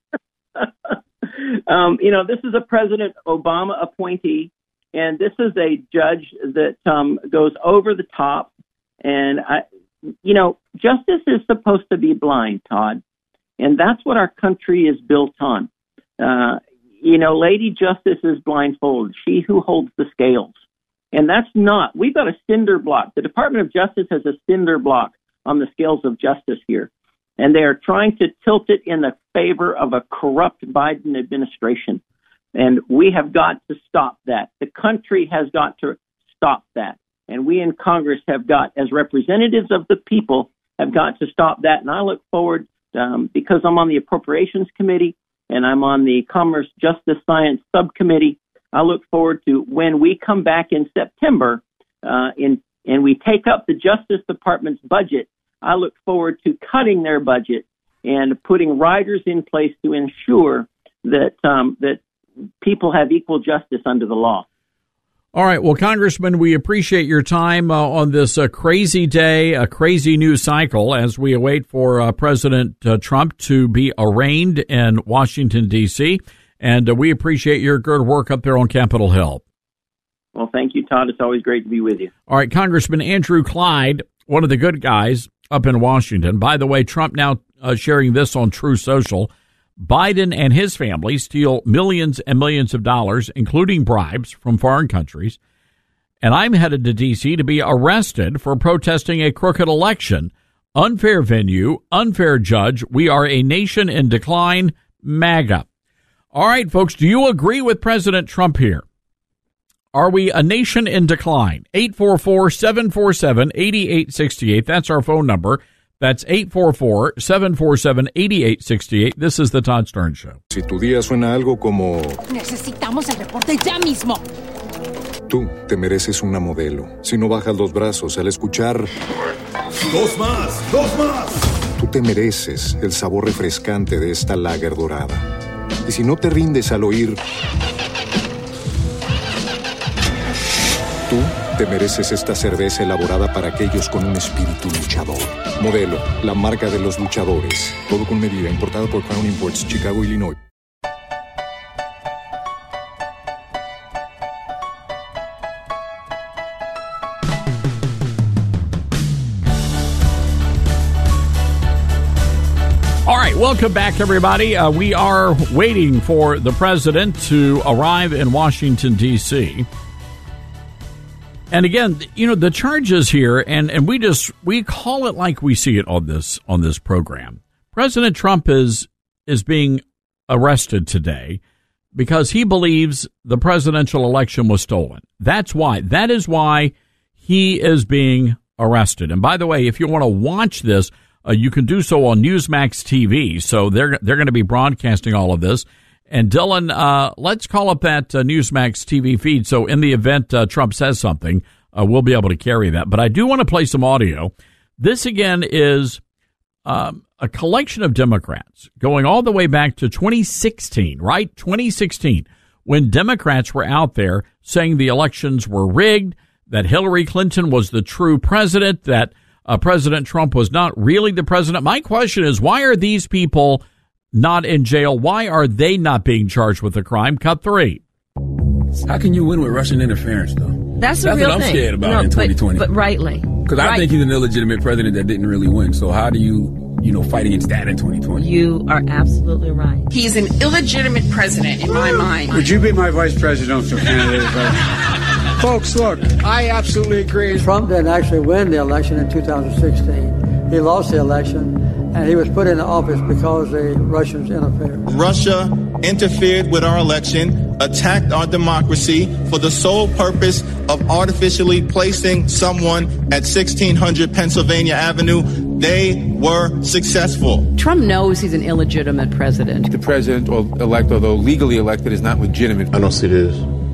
um, you know, this is a President Obama appointee. And this is a judge that um, goes over the top. And, I, you know, justice is supposed to be blind, Todd. And that's what our country is built on. Uh, you know, Lady Justice is blindfolded, she who holds the scales. And that's not. We've got a cinder block. The Department of Justice has a cinder block on the scales of justice here. And they are trying to tilt it in the favor of a corrupt Biden administration. And we have got to stop that. The country has got to stop that. And we in Congress have got, as representatives of the people, have got to stop that. And I look forward, um, because I'm on the Appropriations Committee and I'm on the Commerce Justice Science Subcommittee, I look forward to when we come back in September uh, in, and we take up the Justice Department's budget. I look forward to cutting their budget and putting riders in place to ensure that um, that people have equal justice under the law. All right. Well, Congressman, we appreciate your time uh, on this uh, crazy day, a crazy news cycle as we await for uh, President uh, Trump to be arraigned in Washington, D C. And uh, we appreciate your good work up there on Capitol Hill. Well, thank you, Todd. It's always great to be with you. All right. Congressman Andrew Clyde, one of the good guys up in Washington. By the way, Trump now uh, sharing this on True Social. Biden and his family steal millions and millions of dollars, including bribes, from foreign countries. And I'm headed to D C to be arrested for protesting a crooked election. Unfair venue, unfair judge. We are a nation in decline. MAGA. All right, folks, do you agree with President Trump here? Are we a nation in decline? eight four four, seven four seven, eight eight six eight. That's our phone number. That's eight four four, seven four seven, eight eight six eight. This is the Todd Stern Show. Si tu día suena algo como... Necesitamos el reporte ya mismo. Tú te mereces una modelo. Si no bajas los brazos al escuchar... ¡Dos más! ¡Dos más! Tú te mereces el sabor refrescante de esta lager dorada. Y si no te rindes al oír... Tú te mereces esta cerveza elaborada para aquellos con un espíritu luchador. Modelo, la marca de los luchadores. Todo con medida, importado por Crown Imports, Chicago, Illinois. All right, welcome back, everybody. Uh, we are waiting for the president to arrive in Washington, D C And again, you know, the charges here, and, and we just, we call it like we see it on this, on this program. President Trump is, is being arrested today because he believes the presidential election was stolen. That's why, that is why he is being arrested. And by the way, if you want to watch this, uh, you can do so on Newsmax T V. So they're, they're going to be broadcasting all of this. And Dylan, uh, let's call up that uh, Newsmax T V feed. So in the event uh, Trump says something, uh, we'll be able to carry that. But I do want to play some audio. This again is um, a collection of Democrats going all the way back to twenty sixteen, right? twenty sixteen, when Democrats were out there saying the elections were rigged, that Hillary Clinton was the true president, that uh, President Trump was not really the president. My question is, why are these people not in jail? Why are they not being charged with a crime? Cut three. How can you win with Russian interference, though? That's the That's real what I'm thing. scared about no, in twenty twenty. But, but rightly. Because right. I think he's an illegitimate president that didn't really win. So how do you, you know, fight against that in twenty twenty? You are absolutely right. He's an illegitimate president in my mind. Would you be my vice presidential candidate? Folks, look, I absolutely agree. Trump didn't actually win the election in two thousand sixteen. He lost the election, and he was put into office because the Russians interfered. Russia interfered with our election, attacked our democracy for the sole purpose of artificially placing someone at sixteen hundred Pennsylvania Avenue. They were successful. Trump knows he's an illegitimate president. The president or elect, although legally elected, is not legitimate. I don't see this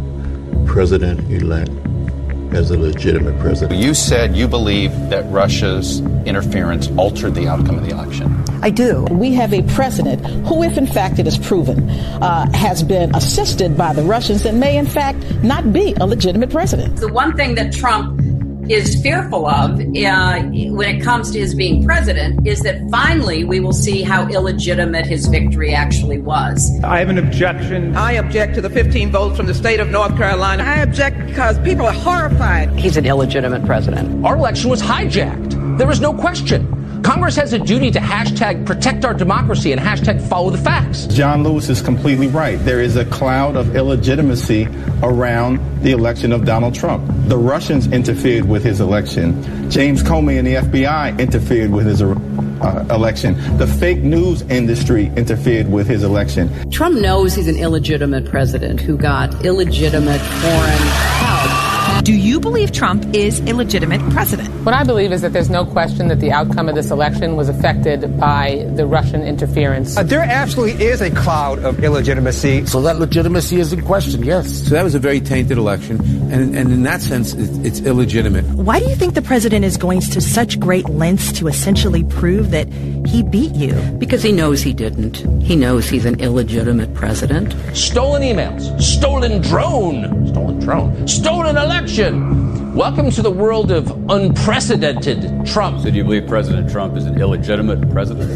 president-elect as a legitimate president. You said you believe that Russia's interference altered the outcome of the election. I do. We have a president who, if in fact it is proven, uh, has been assisted by the Russians and may in fact not be a legitimate president. The one thing that Trump is fearful of uh, when it comes to his being president is that finally we will see how illegitimate his victory actually was. I have an objection. I object to the fifteen votes from the state of North Carolina. I object because people are horrified. He's an illegitimate president. Our election was hijacked. There is no question. Congress has a duty to hashtag protect our democracy and hashtag follow the facts. John Lewis is completely right. There is a cloud of illegitimacy around the election of Donald Trump. The Russians interfered with his election. James Comey and the F B I interfered with his uh, election. The fake news industry interfered with his election. Trump knows he's an illegitimate president who got illegitimate foreign help. Do you believe Trump is a legitimate president? What I believe is that there's no question that the outcome of this election was affected by the Russian interference. Uh, there absolutely is a cloud of illegitimacy. So that legitimacy is in question, yes. So that was a very tainted election, and, and in that sense, it's, it's illegitimate. Why do you think the president is going to such great lengths to essentially prove that he beat you? Because he knows he didn't. He knows he's an illegitimate president. Stolen emails, stolen drone, stolen drone, stolen election. Welcome to the world of unprecedented Trump. So do you believe President Trump is an illegitimate president?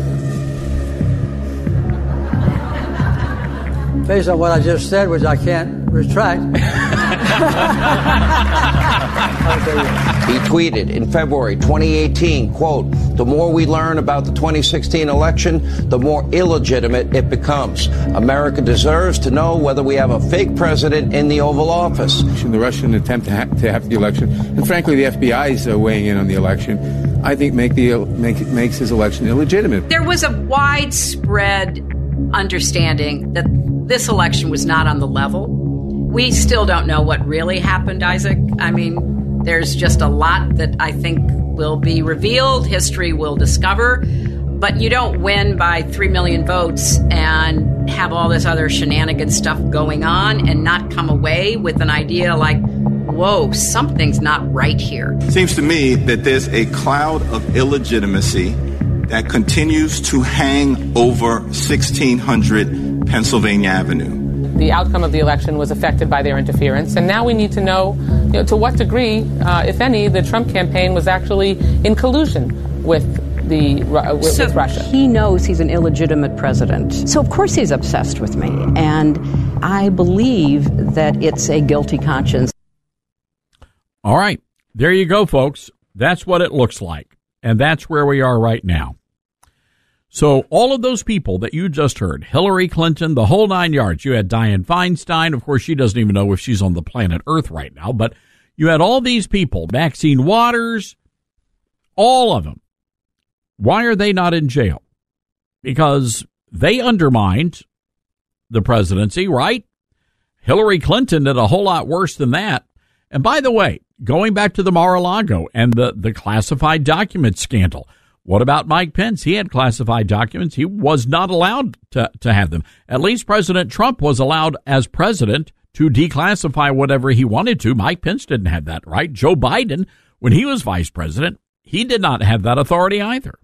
Based on what I just said, which I can't retract. He tweeted in February twenty eighteen, quote, "The more we learn about the twenty sixteen election, the more illegitimate it becomes. America deserves to know whether we have a fake president in the Oval Office." The Russian attempt to, ha- to have the election, and frankly, the F B I is uh, weighing in on the election, I think make the make makes his election illegitimate. There was a widespread understanding that this election was not on the level. We still don't know what really happened, Isaac. I mean, there's just a lot that I think will be revealed, history will discover, but you don't win by three million votes and have all this other shenanigan stuff going on and not come away with an idea like, whoa, something's not right here. Seems to me that there's a cloud of illegitimacy that continues to hang over sixteen hundred Pennsylvania Avenue. The outcome of the election was affected by their interference, and now we need to know, you know, to what degree, uh, if any, the Trump campaign was actually in collusion with the uh, with, so with Russia. He knows he's an illegitimate president, so of course he's obsessed with me, and I believe that it's a guilty conscience. All right, there you go, folks. That's what it looks like, and that's where we are right now. So all of those people that you just heard, Hillary Clinton, the whole nine yards, you had Dianne Feinstein. Of course, she doesn't even know if she's on the planet Earth right now, but you had all these people, Maxine Waters, all of them. Why are they not in jail? Because they undermined the presidency, right? Hillary Clinton did a whole lot worse than that. And by the way, going back to the Mar-a-Lago and the, the classified documents scandal, what about Mike Pence? He had classified documents. He was not allowed to, to have them. At least President Trump was allowed as president to declassify whatever he wanted to. Mike Pence didn't have that right. Joe Biden, when he was vice president, he did not have that authority either.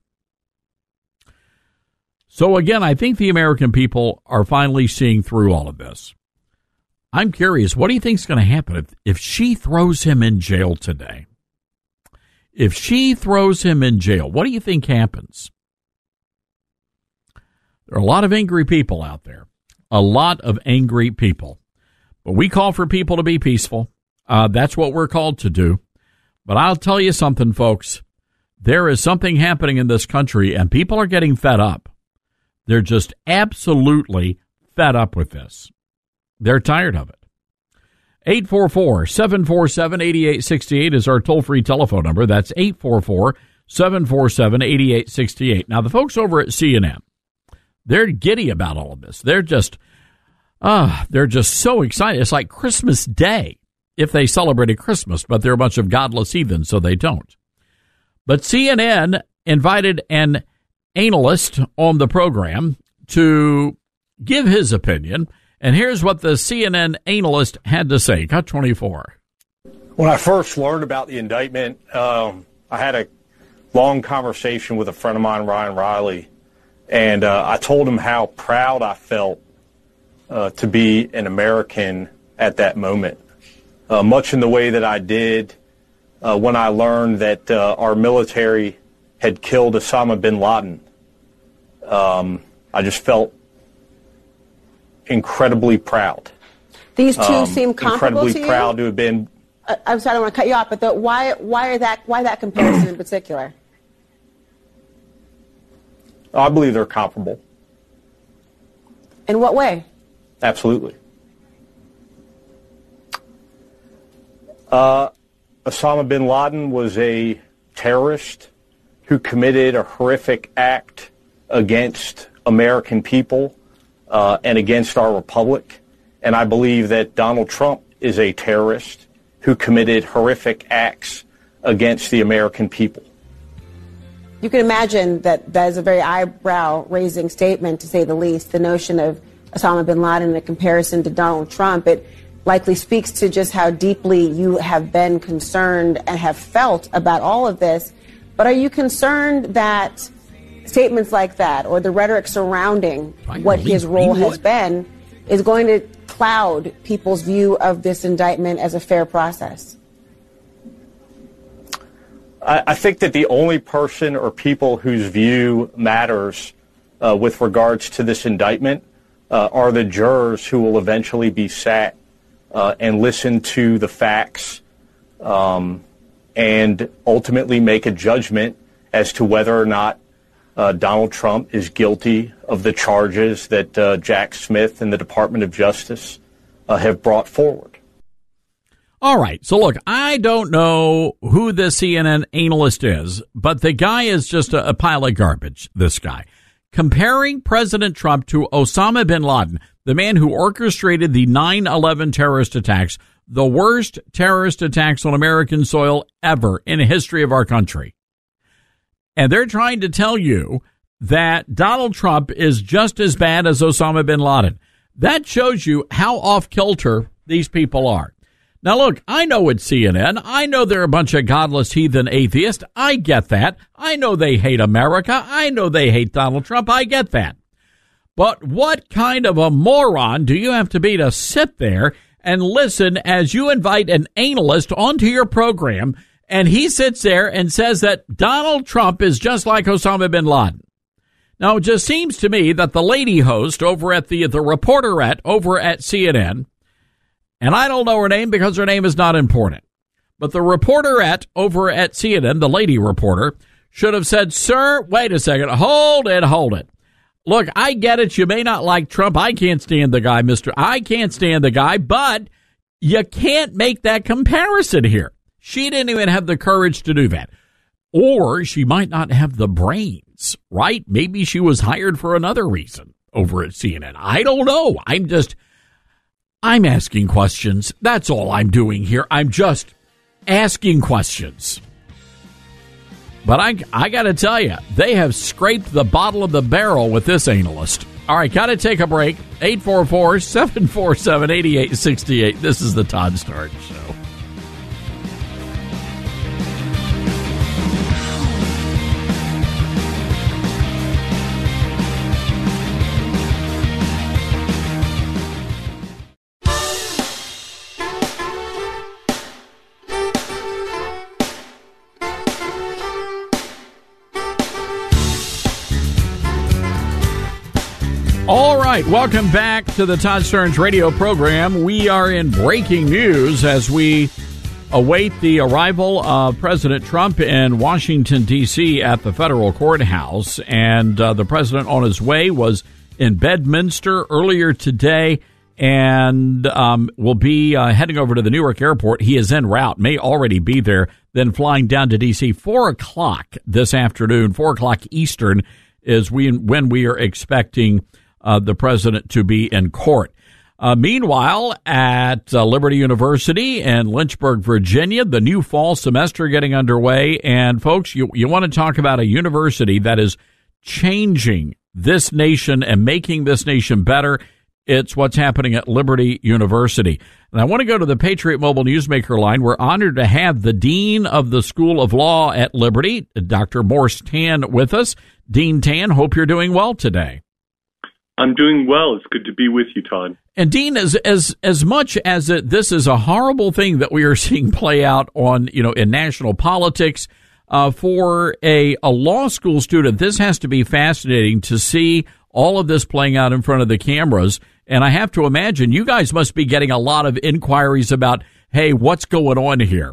So again, I think the American people are finally seeing through all of this. I'm curious, what do you think is going to happen if, if she throws him in jail today? If she throws him in jail, what do you think happens? There are a lot of angry people out there, a lot of angry people. But we call for people to be peaceful. Uh, that's what we're called to do. But I'll tell you something, folks. There is something happening in this country, and people are getting fed up. They're just absolutely fed up with this. They're tired of it. eight four four, seven four seven, eight eight six eight is our toll-free telephone number. That's eight four four, seven four seven, eight eight six eight. Now, the folks over at C N N, they're giddy about all of this. They're just, ah, uh, they're just so excited. It's like Christmas Day if they celebrated Christmas, but they're a bunch of godless heathens, so they don't. But C N N invited an analyst on the program to give his opinion, and here's what the C N N analyst had to say. Cut twenty-four. When I first learned about the indictment, um, I had a long conversation with a friend of mine, Ryan Riley, and uh, I told him how proud I felt uh, to be an American at that moment, uh, much in the way that I did uh, when I learned that uh, our military had killed Osama bin Laden. Um, I just felt incredibly proud. These two um, seem comparable incredibly to you? proud to have been. Uh, I'm sorry, I don't want to cut you off, but the, why, why are that? Why that comparison in particular? I believe they're comparable. In what way? Absolutely. Uh, Osama bin Laden was a terrorist who committed a horrific act against American people uh, and against our republic. And I believe that Donald Trump is a terrorist who committed horrific acts against the American people. You can imagine that that is a very eyebrow-raising statement, to say the least, the notion of Osama bin Laden in comparison to Donald Trump. It likely speaks to just how deeply you have been concerned and have felt about all of this. But are you concerned that statements like that, or the rhetoric surrounding what his role has been, is going to cloud people's view of this indictment as a fair process? I think that the only person or people whose view matters uh, with regards to this indictment uh, are the jurors who will eventually be sat uh, and listen to the facts um, and ultimately make a judgment as to whether or not uh, Donald Trump is guilty of the charges that uh, Jack Smith and the Department of Justice uh, have brought forward. All right. So, look, I don't know who this C N N analyst is, but the guy is just a, a pile of garbage, this guy. Comparing President Trump to Osama bin Laden, the man who orchestrated the nine eleven terrorist attacks, the worst terrorist attacks on American soil ever in the history of our country. And they're trying to tell you that Donald Trump is just as bad as Osama bin Laden. That shows you how off-kilter these people are. Now, look, I know it's C N N. I know they're a bunch of godless heathen atheists. I get that. I know they hate America. I know they hate Donald Trump. I get that. But what kind of a moron do you have to be to sit there and listen as you invite an analyst onto your program, and he sits there and says that Donald Trump is just like Osama bin Laden? Now, it just seems to me that the lady host over at the, the reporterette over at C N N, and I don't know her name because her name is not important, but the reporterette over at C N N, the lady reporter, should have said, sir, wait a second, hold it, hold it. Look, I get it. You may not like Trump. I can't stand the guy, Mister I can't stand the guy, but you can't make that comparison here. She didn't even have the courage to do that. Or she might not have the brains, right? Maybe she was hired for another reason over at C N N. I don't know. I'm just... I'm asking questions. That's all I'm doing here. I'm just asking questions. But I I got to tell you, they have scraped the bottom of the barrel with this analyst. All right, got to take a break. eight four four, seven four seven, eight eight six eight. This is the Todd Stark Show. All right, welcome back to the Todd Stearns radio program. We are in breaking news as we await the arrival of President Trump in Washington, D C at the federal courthouse. And uh, the president on his way was in Bedminster earlier today and um, will be uh, heading over to the Newark airport. He is en route, may already be there, then flying down to D C four o'clock this afternoon, four o'clock Eastern is we, when we are expecting uh, the president to be in court. Uh, meanwhile, at uh, Liberty University in Lynchburg, Virginia, the new fall semester getting underway. And folks, you, you want to talk about a university that is changing this nation and making this nation better. It's what's happening at Liberty University. And I want to go to the Patriot Mobile Newsmaker line. We're honored to have the Dean of the School of Law at Liberty, Doctor Morse Tan, with us. Dean Tan, hope you're doing well today. I'm doing well. It's good to be with you, Todd. And Dean, as as as much as it, this is a horrible thing that we are seeing play out on, you know, in national politics, uh, for a a law school student, this has to be fascinating to see all of this playing out in front of the cameras. And I have to imagine you guys must be getting a lot of inquiries about, hey, what's going on here?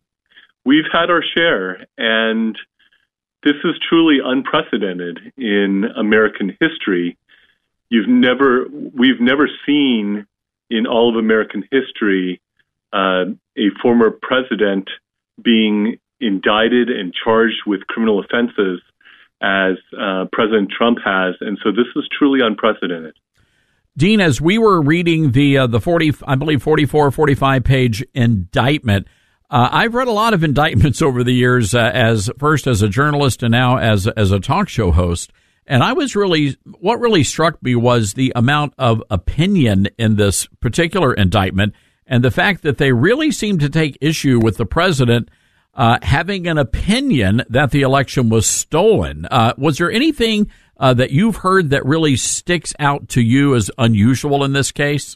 We've had our share, and this is truly unprecedented in American history. You've never, we've never seen in all of American history uh, a former president being indicted and charged with criminal offenses as uh, President Trump has, and so this is truly unprecedented. Dean, as we were reading the uh, the forty, I believe forty-four, forty-five page indictment, uh, I've read a lot of indictments over the years, uh, as first as a journalist and now as as a talk show host. And I was really, what really struck me was the amount of opinion in this particular indictment and the fact that they really seem to take issue with the president uh, having an opinion that the election was stolen. Uh, was there anything uh, that you've heard that really sticks out to you as unusual in this case?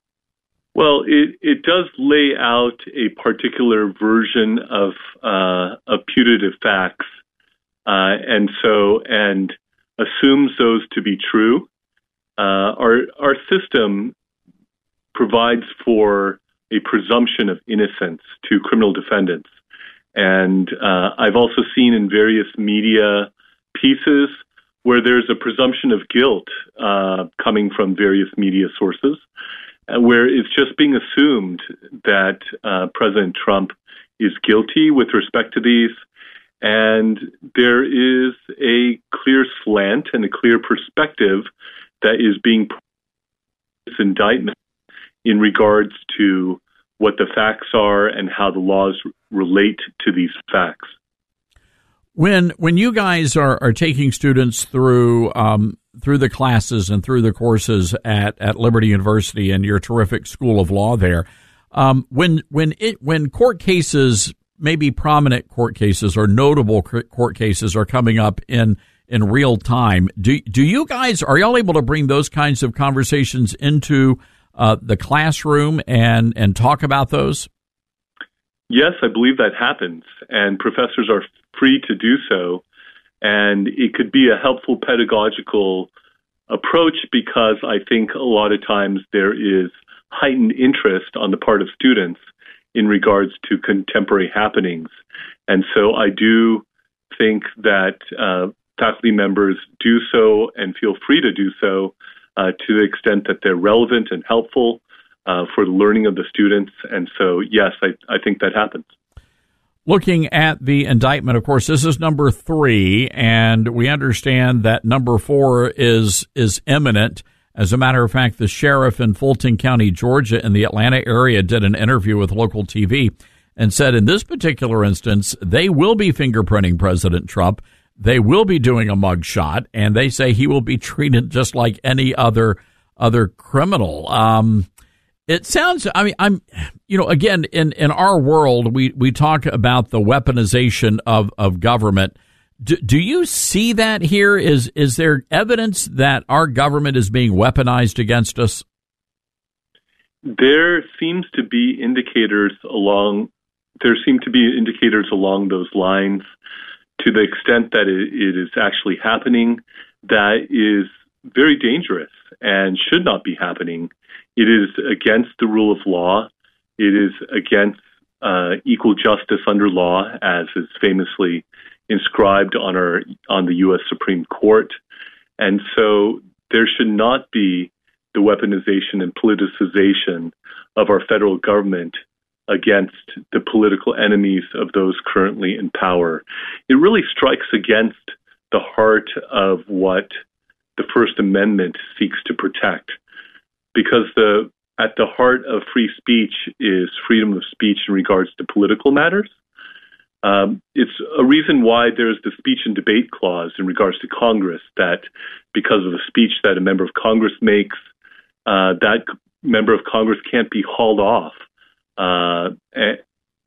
Well, it, it does lay out a particular version of, uh, of putative facts. Uh, and so, and assumes those to be true. Uh, our our system provides for a presumption of innocence to criminal defendants, and uh, I've also seen in various media pieces where there's a presumption of guilt uh, coming from various media sources, uh, where it's just being assumed that uh, President Trump is guilty with respect to these. And there is a clear slant and a clear perspective that is being put in this indictment in regards to what the facts are and how the laws relate to these facts. When when you guys are, are taking students through um, through the classes and through the courses at, at Liberty University and your terrific School of Law there, um, when when it when court cases, maybe prominent court cases or notable court cases are coming up in, in real time, do do you guys, are y'all able to bring those kinds of conversations into uh, the classroom and, and talk about those? Yes, I believe that happens, and professors are free to do so. And it could be a helpful pedagogical approach because I think a lot of times there is heightened interest on the part of students in regards to contemporary happenings. And so I do think that uh, faculty members do so and feel free to do so uh, to the extent that they're relevant and helpful uh, for the learning of the students. And so, yes, I, I think that happens. Looking at the indictment, of course, this is number three, and we understand that number four is is imminent. As a matter of fact, the sheriff in Fulton County, Georgia, in the Atlanta area, did an interview with local T V and said in this particular instance, they will be fingerprinting President Trump. They will be doing a mugshot, and they say he will be treated just like any other other criminal. Um, it sounds, I mean, I'm, you know, again, in, in our world, we, we talk about the weaponization of, of government. Do, do you see that here? Is is there evidence that our government is being weaponized against us? There seems to be indicators along. There seem to be indicators along those lines. To the extent that it, it is actually happening, that is very dangerous. and should not be happening. It is against the rule of law. It is against uh, equal justice under law, as is famously inscribed on our on the U S Supreme Court. And so there should not be the weaponization and politicization of our federal government against the political enemies of those currently in power. It really strikes against the heart of what the First Amendment seeks to protect, because the at the heart of free speech is freedom of speech in regards to political matters. Um, it's a reason why there's the speech and debate clause in regards to Congress, that because of the speech that a member of Congress makes, uh, that member of Congress can't be hauled off. Uh, and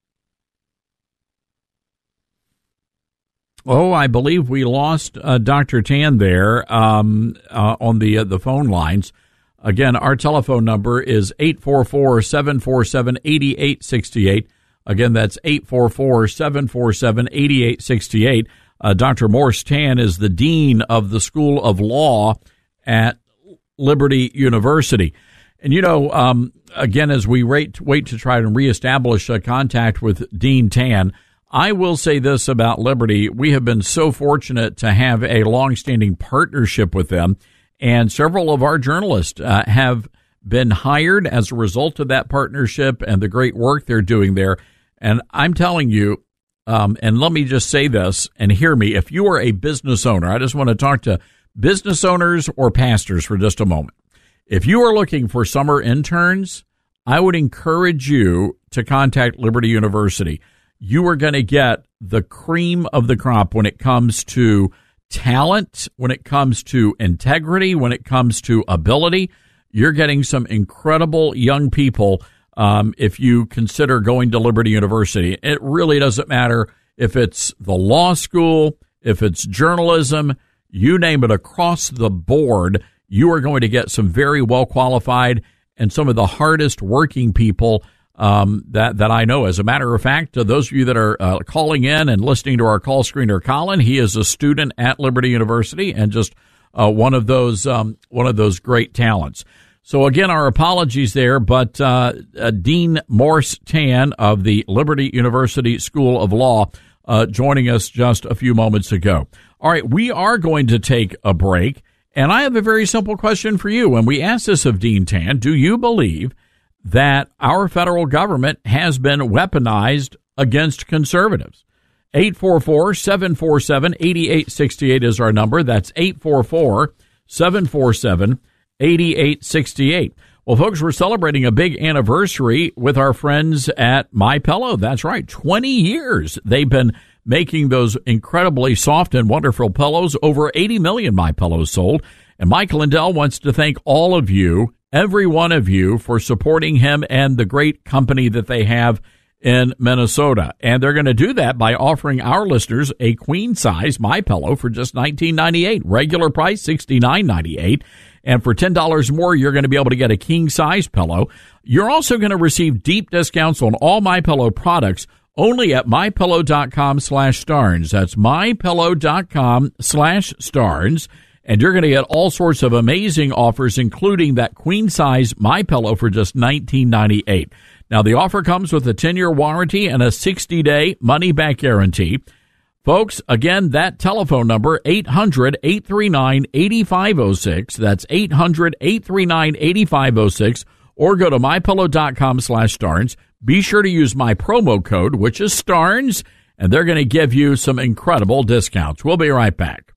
Oh, I believe we lost uh, Doctor Tan there um, uh, on the uh, the phone lines. Again, our telephone number is eight four four, seven four seven, eight eight six eight. Again, that's eight four four, seven four seven, eight eight six eight. Uh, Doctor Morse Tan is the Dean of the School of Law at Liberty University. And, you know, um, again, as we wait, wait to try to reestablish uh, contact with Dean Tan, I will say this about Liberty. We have been so fortunate to have a longstanding partnership with them, and several of our journalists uh, have been hired as a result of that partnership and the great work they're doing there. And I'm telling you, um, and let me just say this and hear me, if you are a business owner, I just want to talk to business owners or pastors for just a moment. If you are looking for summer interns, I would encourage you to contact Liberty University. You are going to get the cream of the crop when it comes to talent, when it comes to integrity, when it comes to ability. You're getting some incredible young people um, if you consider going to Liberty University. It really doesn't matter if it's the law school, if it's journalism, you name it, across the board. You are going to get some very well qualified and some of the hardest working people um, that, that I know. As a matter of fact, uh, those of you that are uh, calling in and listening to our call screener, Colin, he is a student at Liberty University and just uh, one of those um, one of those great talents. So again, our apologies there, but uh, uh, Dean Morse Tan of the Liberty University School of Law uh, joining us just a few moments ago. All right, we are going to take a break. And I have a very simple question for you. When we ask this of Dean Tan, do you believe that our federal government has been weaponized against conservatives? eight four four, seven four seven, eight eight six eight is our number. That's eight four four, seven four seven, eight eight six eight. Well, folks, we're celebrating a big anniversary with our friends at MyPillow. That's right, twenty years they've been making those incredibly soft and wonderful pillows. Over eighty million MyPillows sold. And Mike Lindell wants to thank all of you, every one of you, for supporting him and the great company that they have in Minnesota. And they're going to do that by offering our listeners a queen-size MyPillow for just nineteen ninety-eight dollars. Regular price, sixty-nine ninety-eight. And for ten dollars more, you're going to be able to get a king-size pillow. You're also going to receive deep discounts on all MyPillow products only at mypillow.com slash Starnes. That's mypillow.com slash Starnes. And you're going to get all sorts of amazing offers, including that queen-size MyPillow for just nineteen ninety-eight. Now, the offer comes with a ten-year warranty and a sixty-day money-back guarantee. Folks, again, that telephone number, eight hundred, eight three nine, eight five zero six. That's eight hundred, eight three nine, eight five zero six. Or go to mypillow.com slash Starnes. Be sure to use my promo code, which is Starnes, and they're going to give you some incredible discounts. We'll be right back.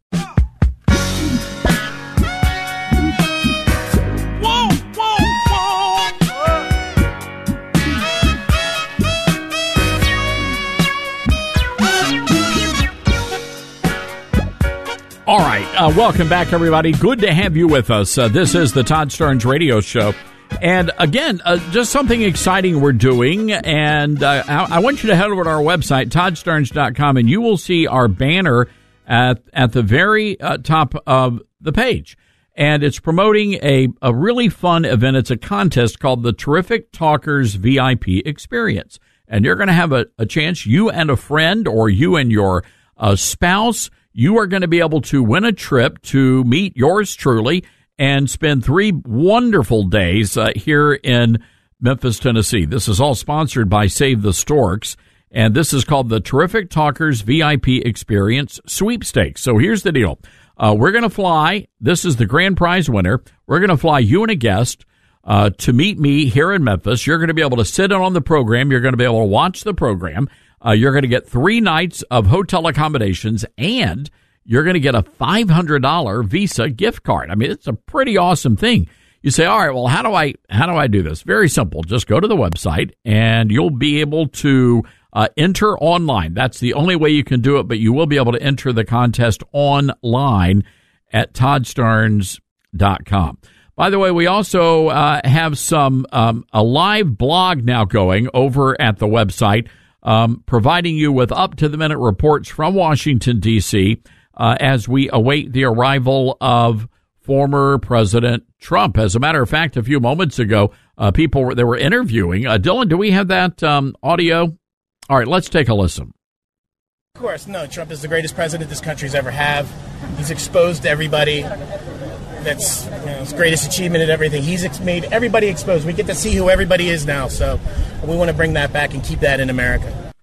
All right. Uh, welcome back, everybody. Good to have you with us. Uh, this is the Todd Starnes Radio Show. And again, uh, just something exciting we're doing. And uh, I, I want you to head over to our website, todd starnes dot com, and you will see our banner at, at the very uh, top of the page. And it's promoting a, a really fun event. It's a contest called the Terrific Talkers V I P Experience. And you're going to have a, a chance, you and a friend or you and your uh, spouse, you are going to be able to win a trip to meet yours truly and spend three wonderful days uh, here in Memphis, Tennessee. This is all sponsored by Save the Storks, and this is called the Terrific Talkers V I P Experience Sweepstakes. So here's the deal. Uh, we're going to fly. This is the grand prize winner. We're going to fly you and a guest uh, to meet me here in Memphis. You're going to be able to sit in on the program. You're going to be able to watch the program. Uh, you're going to get three nights of hotel accommodations, and you're going to get a five hundred dollars Visa gift card. I mean, it's a pretty awesome thing. You say, all right, well, how do I how do I do this? Very simple. Just go to the website, and you'll be able to uh, enter online. That's the only way you can do it, but you will be able to enter the contest online at todd starnes dot com. By the way, we also uh, have some um, a live blog now going over at the website, um, providing you with up-to-the-minute reports from Washington, D C, uh, as we await the arrival of former President Trump. As a matter of fact, a few moments ago, uh, people were, they were interviewing. Uh, Dylan, do we have that um, audio? All right, let's take a listen. Of course, no. Trump is the greatest president this country's ever had. He's exposed everybody. That's, you know, his greatest achievement at everything. He's ex- made everybody exposed. We get to see who everybody is now, so we want to bring that back and keep that in America.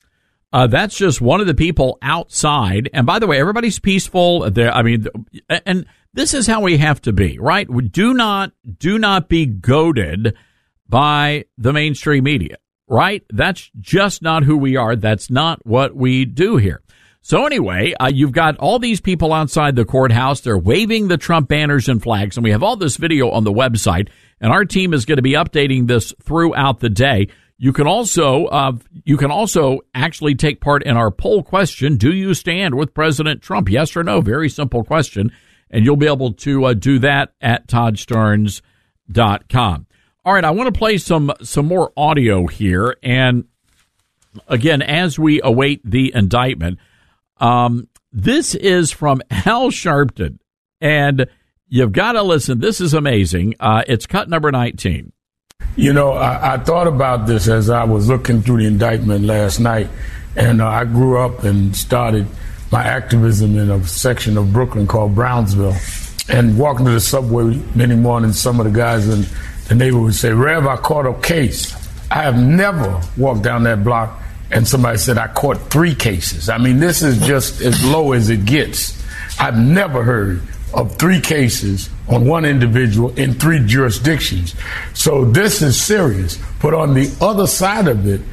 Uh, that's just one of the people outside. And by the way, everybody's peaceful. There, I mean, and this is how we have to be, right? We do not, do not be goaded by the mainstream media, right? That's just not who we are. That's not what we do here. So anyway, uh, you've got all these people outside the courthouse. They're waving the Trump banners and flags, and we have all this video on the website, and our team is going to be updating this throughout the day. You can also uh, you can also actually take part in our poll question. Do you stand with President Trump? Yes or no? Very simple question. And you'll be able to uh, do that at todd starnes dot com. All right, I want to play some some more audio here. And again, as we await the indictment, um, this is from Al Sharpton. And you've got to listen. This is amazing. Uh, it's cut number nineteen. You know, I, I thought about this as I was looking through the indictment last night, and uh, I grew up and started my activism in a section of Brooklyn called Brownsville. And walking to the subway many mornings, some of the guys in the neighborhood would say, Rev, I caught a case. I have never walked down that block and somebody said I caught three cases. I mean, this is just as low as it gets. I've never heard of three cases on one individual in three jurisdictions. So this is serious. But on the other side of it,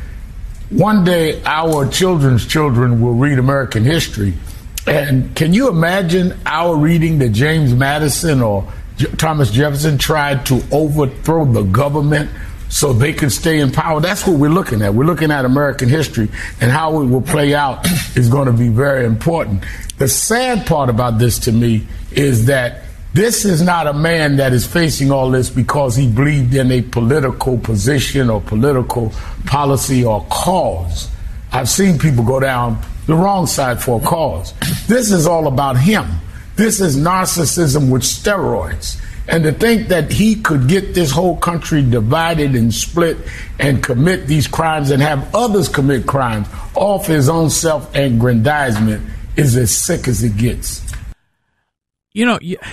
one day our children's children will read American history. And can you imagine our reading that James Madison or J- Thomas Jefferson tried to overthrow the government so they could stay in power? That's what we're looking at. We're looking at American history, and how it will play out is going to be very important. The sad part about this to me is that this is not a man that is facing all this because he believed in a political position or political policy or cause. I've seen people go down the wrong side for a cause. This is all about him. This is narcissism with steroids. And to think that he could get this whole country divided and split and commit these crimes and have others commit crimes off his own self-aggrandizement is as sick as it gets. You know, you,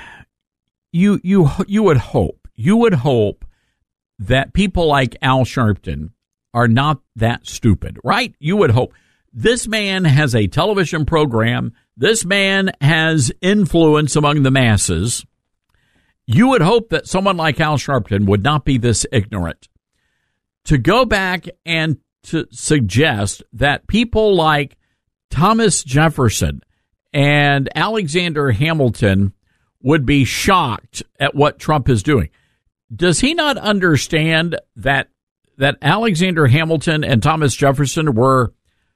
you, you, you would hope, you would hope that people like Al Sharpton are not that stupid, right? You would hope. This man has a television program. This man has influence among the masses. You would hope that someone like Al Sharpton would not be this ignorant. To go back and to suggest that people like Thomas Jefferson and Alexander Hamilton would be shocked at what Trump is doing. Does he not understand that that Alexander Hamilton and Thomas Jefferson were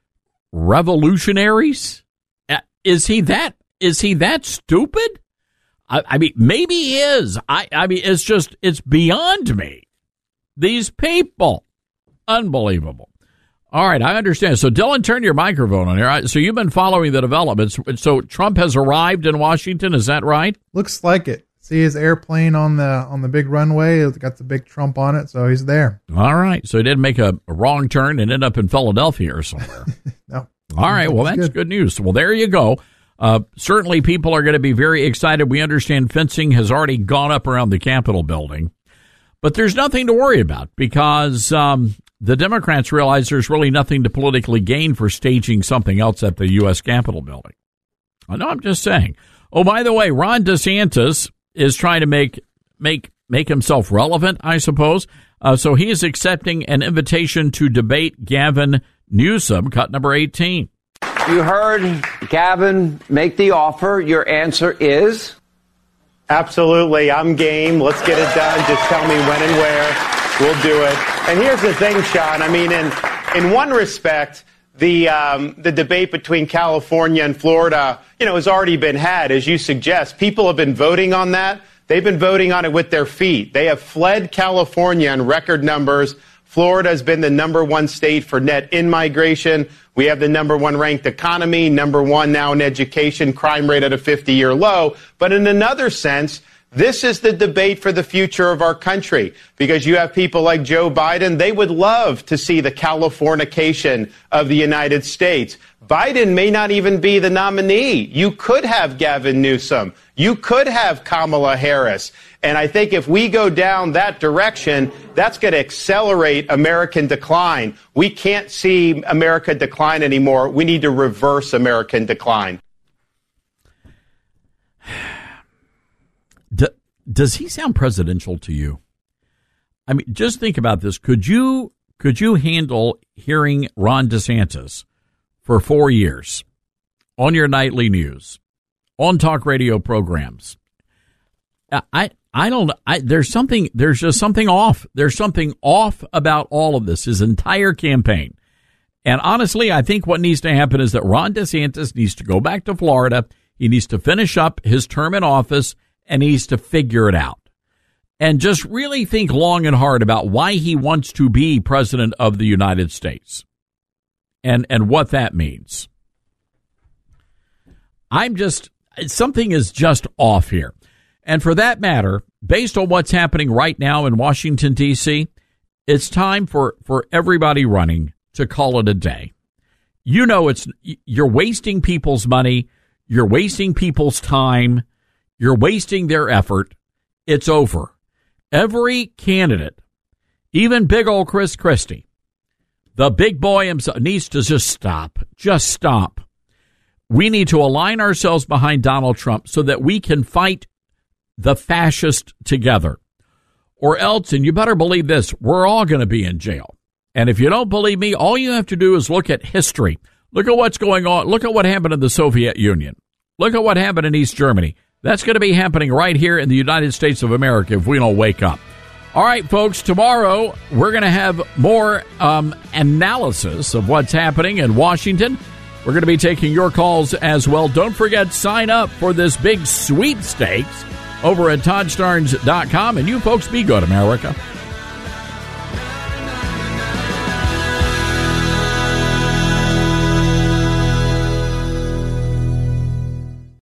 revolutionaries? Is he that is he that stupid? I, I mean, maybe he is. I, I mean, it's just, it's beyond me. These people. Unbelievable. All right, I understand. So, Dylan, turn your microphone on here. So, you've been following the developments. So, Trump has arrived in Washington. Is that right? Looks like it. See his airplane on the on the big runway. It's got the big Trump on it, so he's there. All right. So, he didn't make a, a wrong turn and end up in Philadelphia or somewhere. No. All right. Well, that's good. good news. Well, there you go. Uh, certainly people are going to be very excited. We understand fencing has already gone up around the Capitol building. But there's nothing to worry about because um, the Democrats realize there's really nothing to politically gain for staging something else at the U S Capitol building. I know, I'm just saying. Oh, by the way, Ron DeSantis is trying to make make make himself relevant, I suppose. Uh, so he is accepting an invitation to debate Gavin Newsom, cut number eighteen. You heard Gavin make the offer. Your answer is? Absolutely. I'm game. Let's get it done. Just tell me when and where. We'll do it. And here's the thing, Sean. I mean, in in one respect, the um, the debate between California and Florida, you know, has already been had, as you suggest. People have been voting on that. They've been voting on it with their feet. They have fled California in record numbers. Florida has been the number one state for net in-migration. We have the number one ranked economy, number one now in education, crime rate at a fifty-year low. But in another sense, this is the debate for the future of our country, because you have people like Joe Biden. They would love to see the Californication of the United States. Biden may not even be the nominee. You could have Gavin Newsom. You could have Kamala Harris. And I think if we go down that direction, that's going to accelerate American decline. We can't see America decline anymore. We need to reverse American decline. Does he sound presidential to you? I mean, just think about this. Could you could you handle hearing Ron DeSantis for four years on your nightly news, on talk radio programs? I I don't. I, there's something. There's just something off. There's something off about all of this. His entire campaign. And honestly, I think what needs to happen is that Ron DeSantis needs to go back to Florida. He needs to finish up his term in office. And he needs to figure it out and just really think long and hard about why he wants to be president of the United States and, and what that means. I'm just, something is just off here. And for that matter, based on what's happening right now in Washington, D C, it's time for, for everybody running to call it a day. You know, it's, you're wasting people's money. You're wasting people's time. You're wasting their effort. It's over. Every candidate, even big old Chris Christie, the big boy himself, needs to just stop. Just stop. We need to align ourselves behind Donald Trump so that we can fight the fascist together. Or else, and you better believe this, we're all going to be in jail. And if you don't believe me, all you have to do is look at history. Look at what's going on. Look at what happened in the Soviet Union. Look at what happened in East Germany. That's going to be happening right here in the United States of America if we don't wake up. All right, folks, tomorrow we're going to have more um, analysis of what's happening in Washington. We're going to be taking your calls as well. Don't forget, sign up for this big sweepstakes over at Todd Starnes dot com. And you folks be good, America.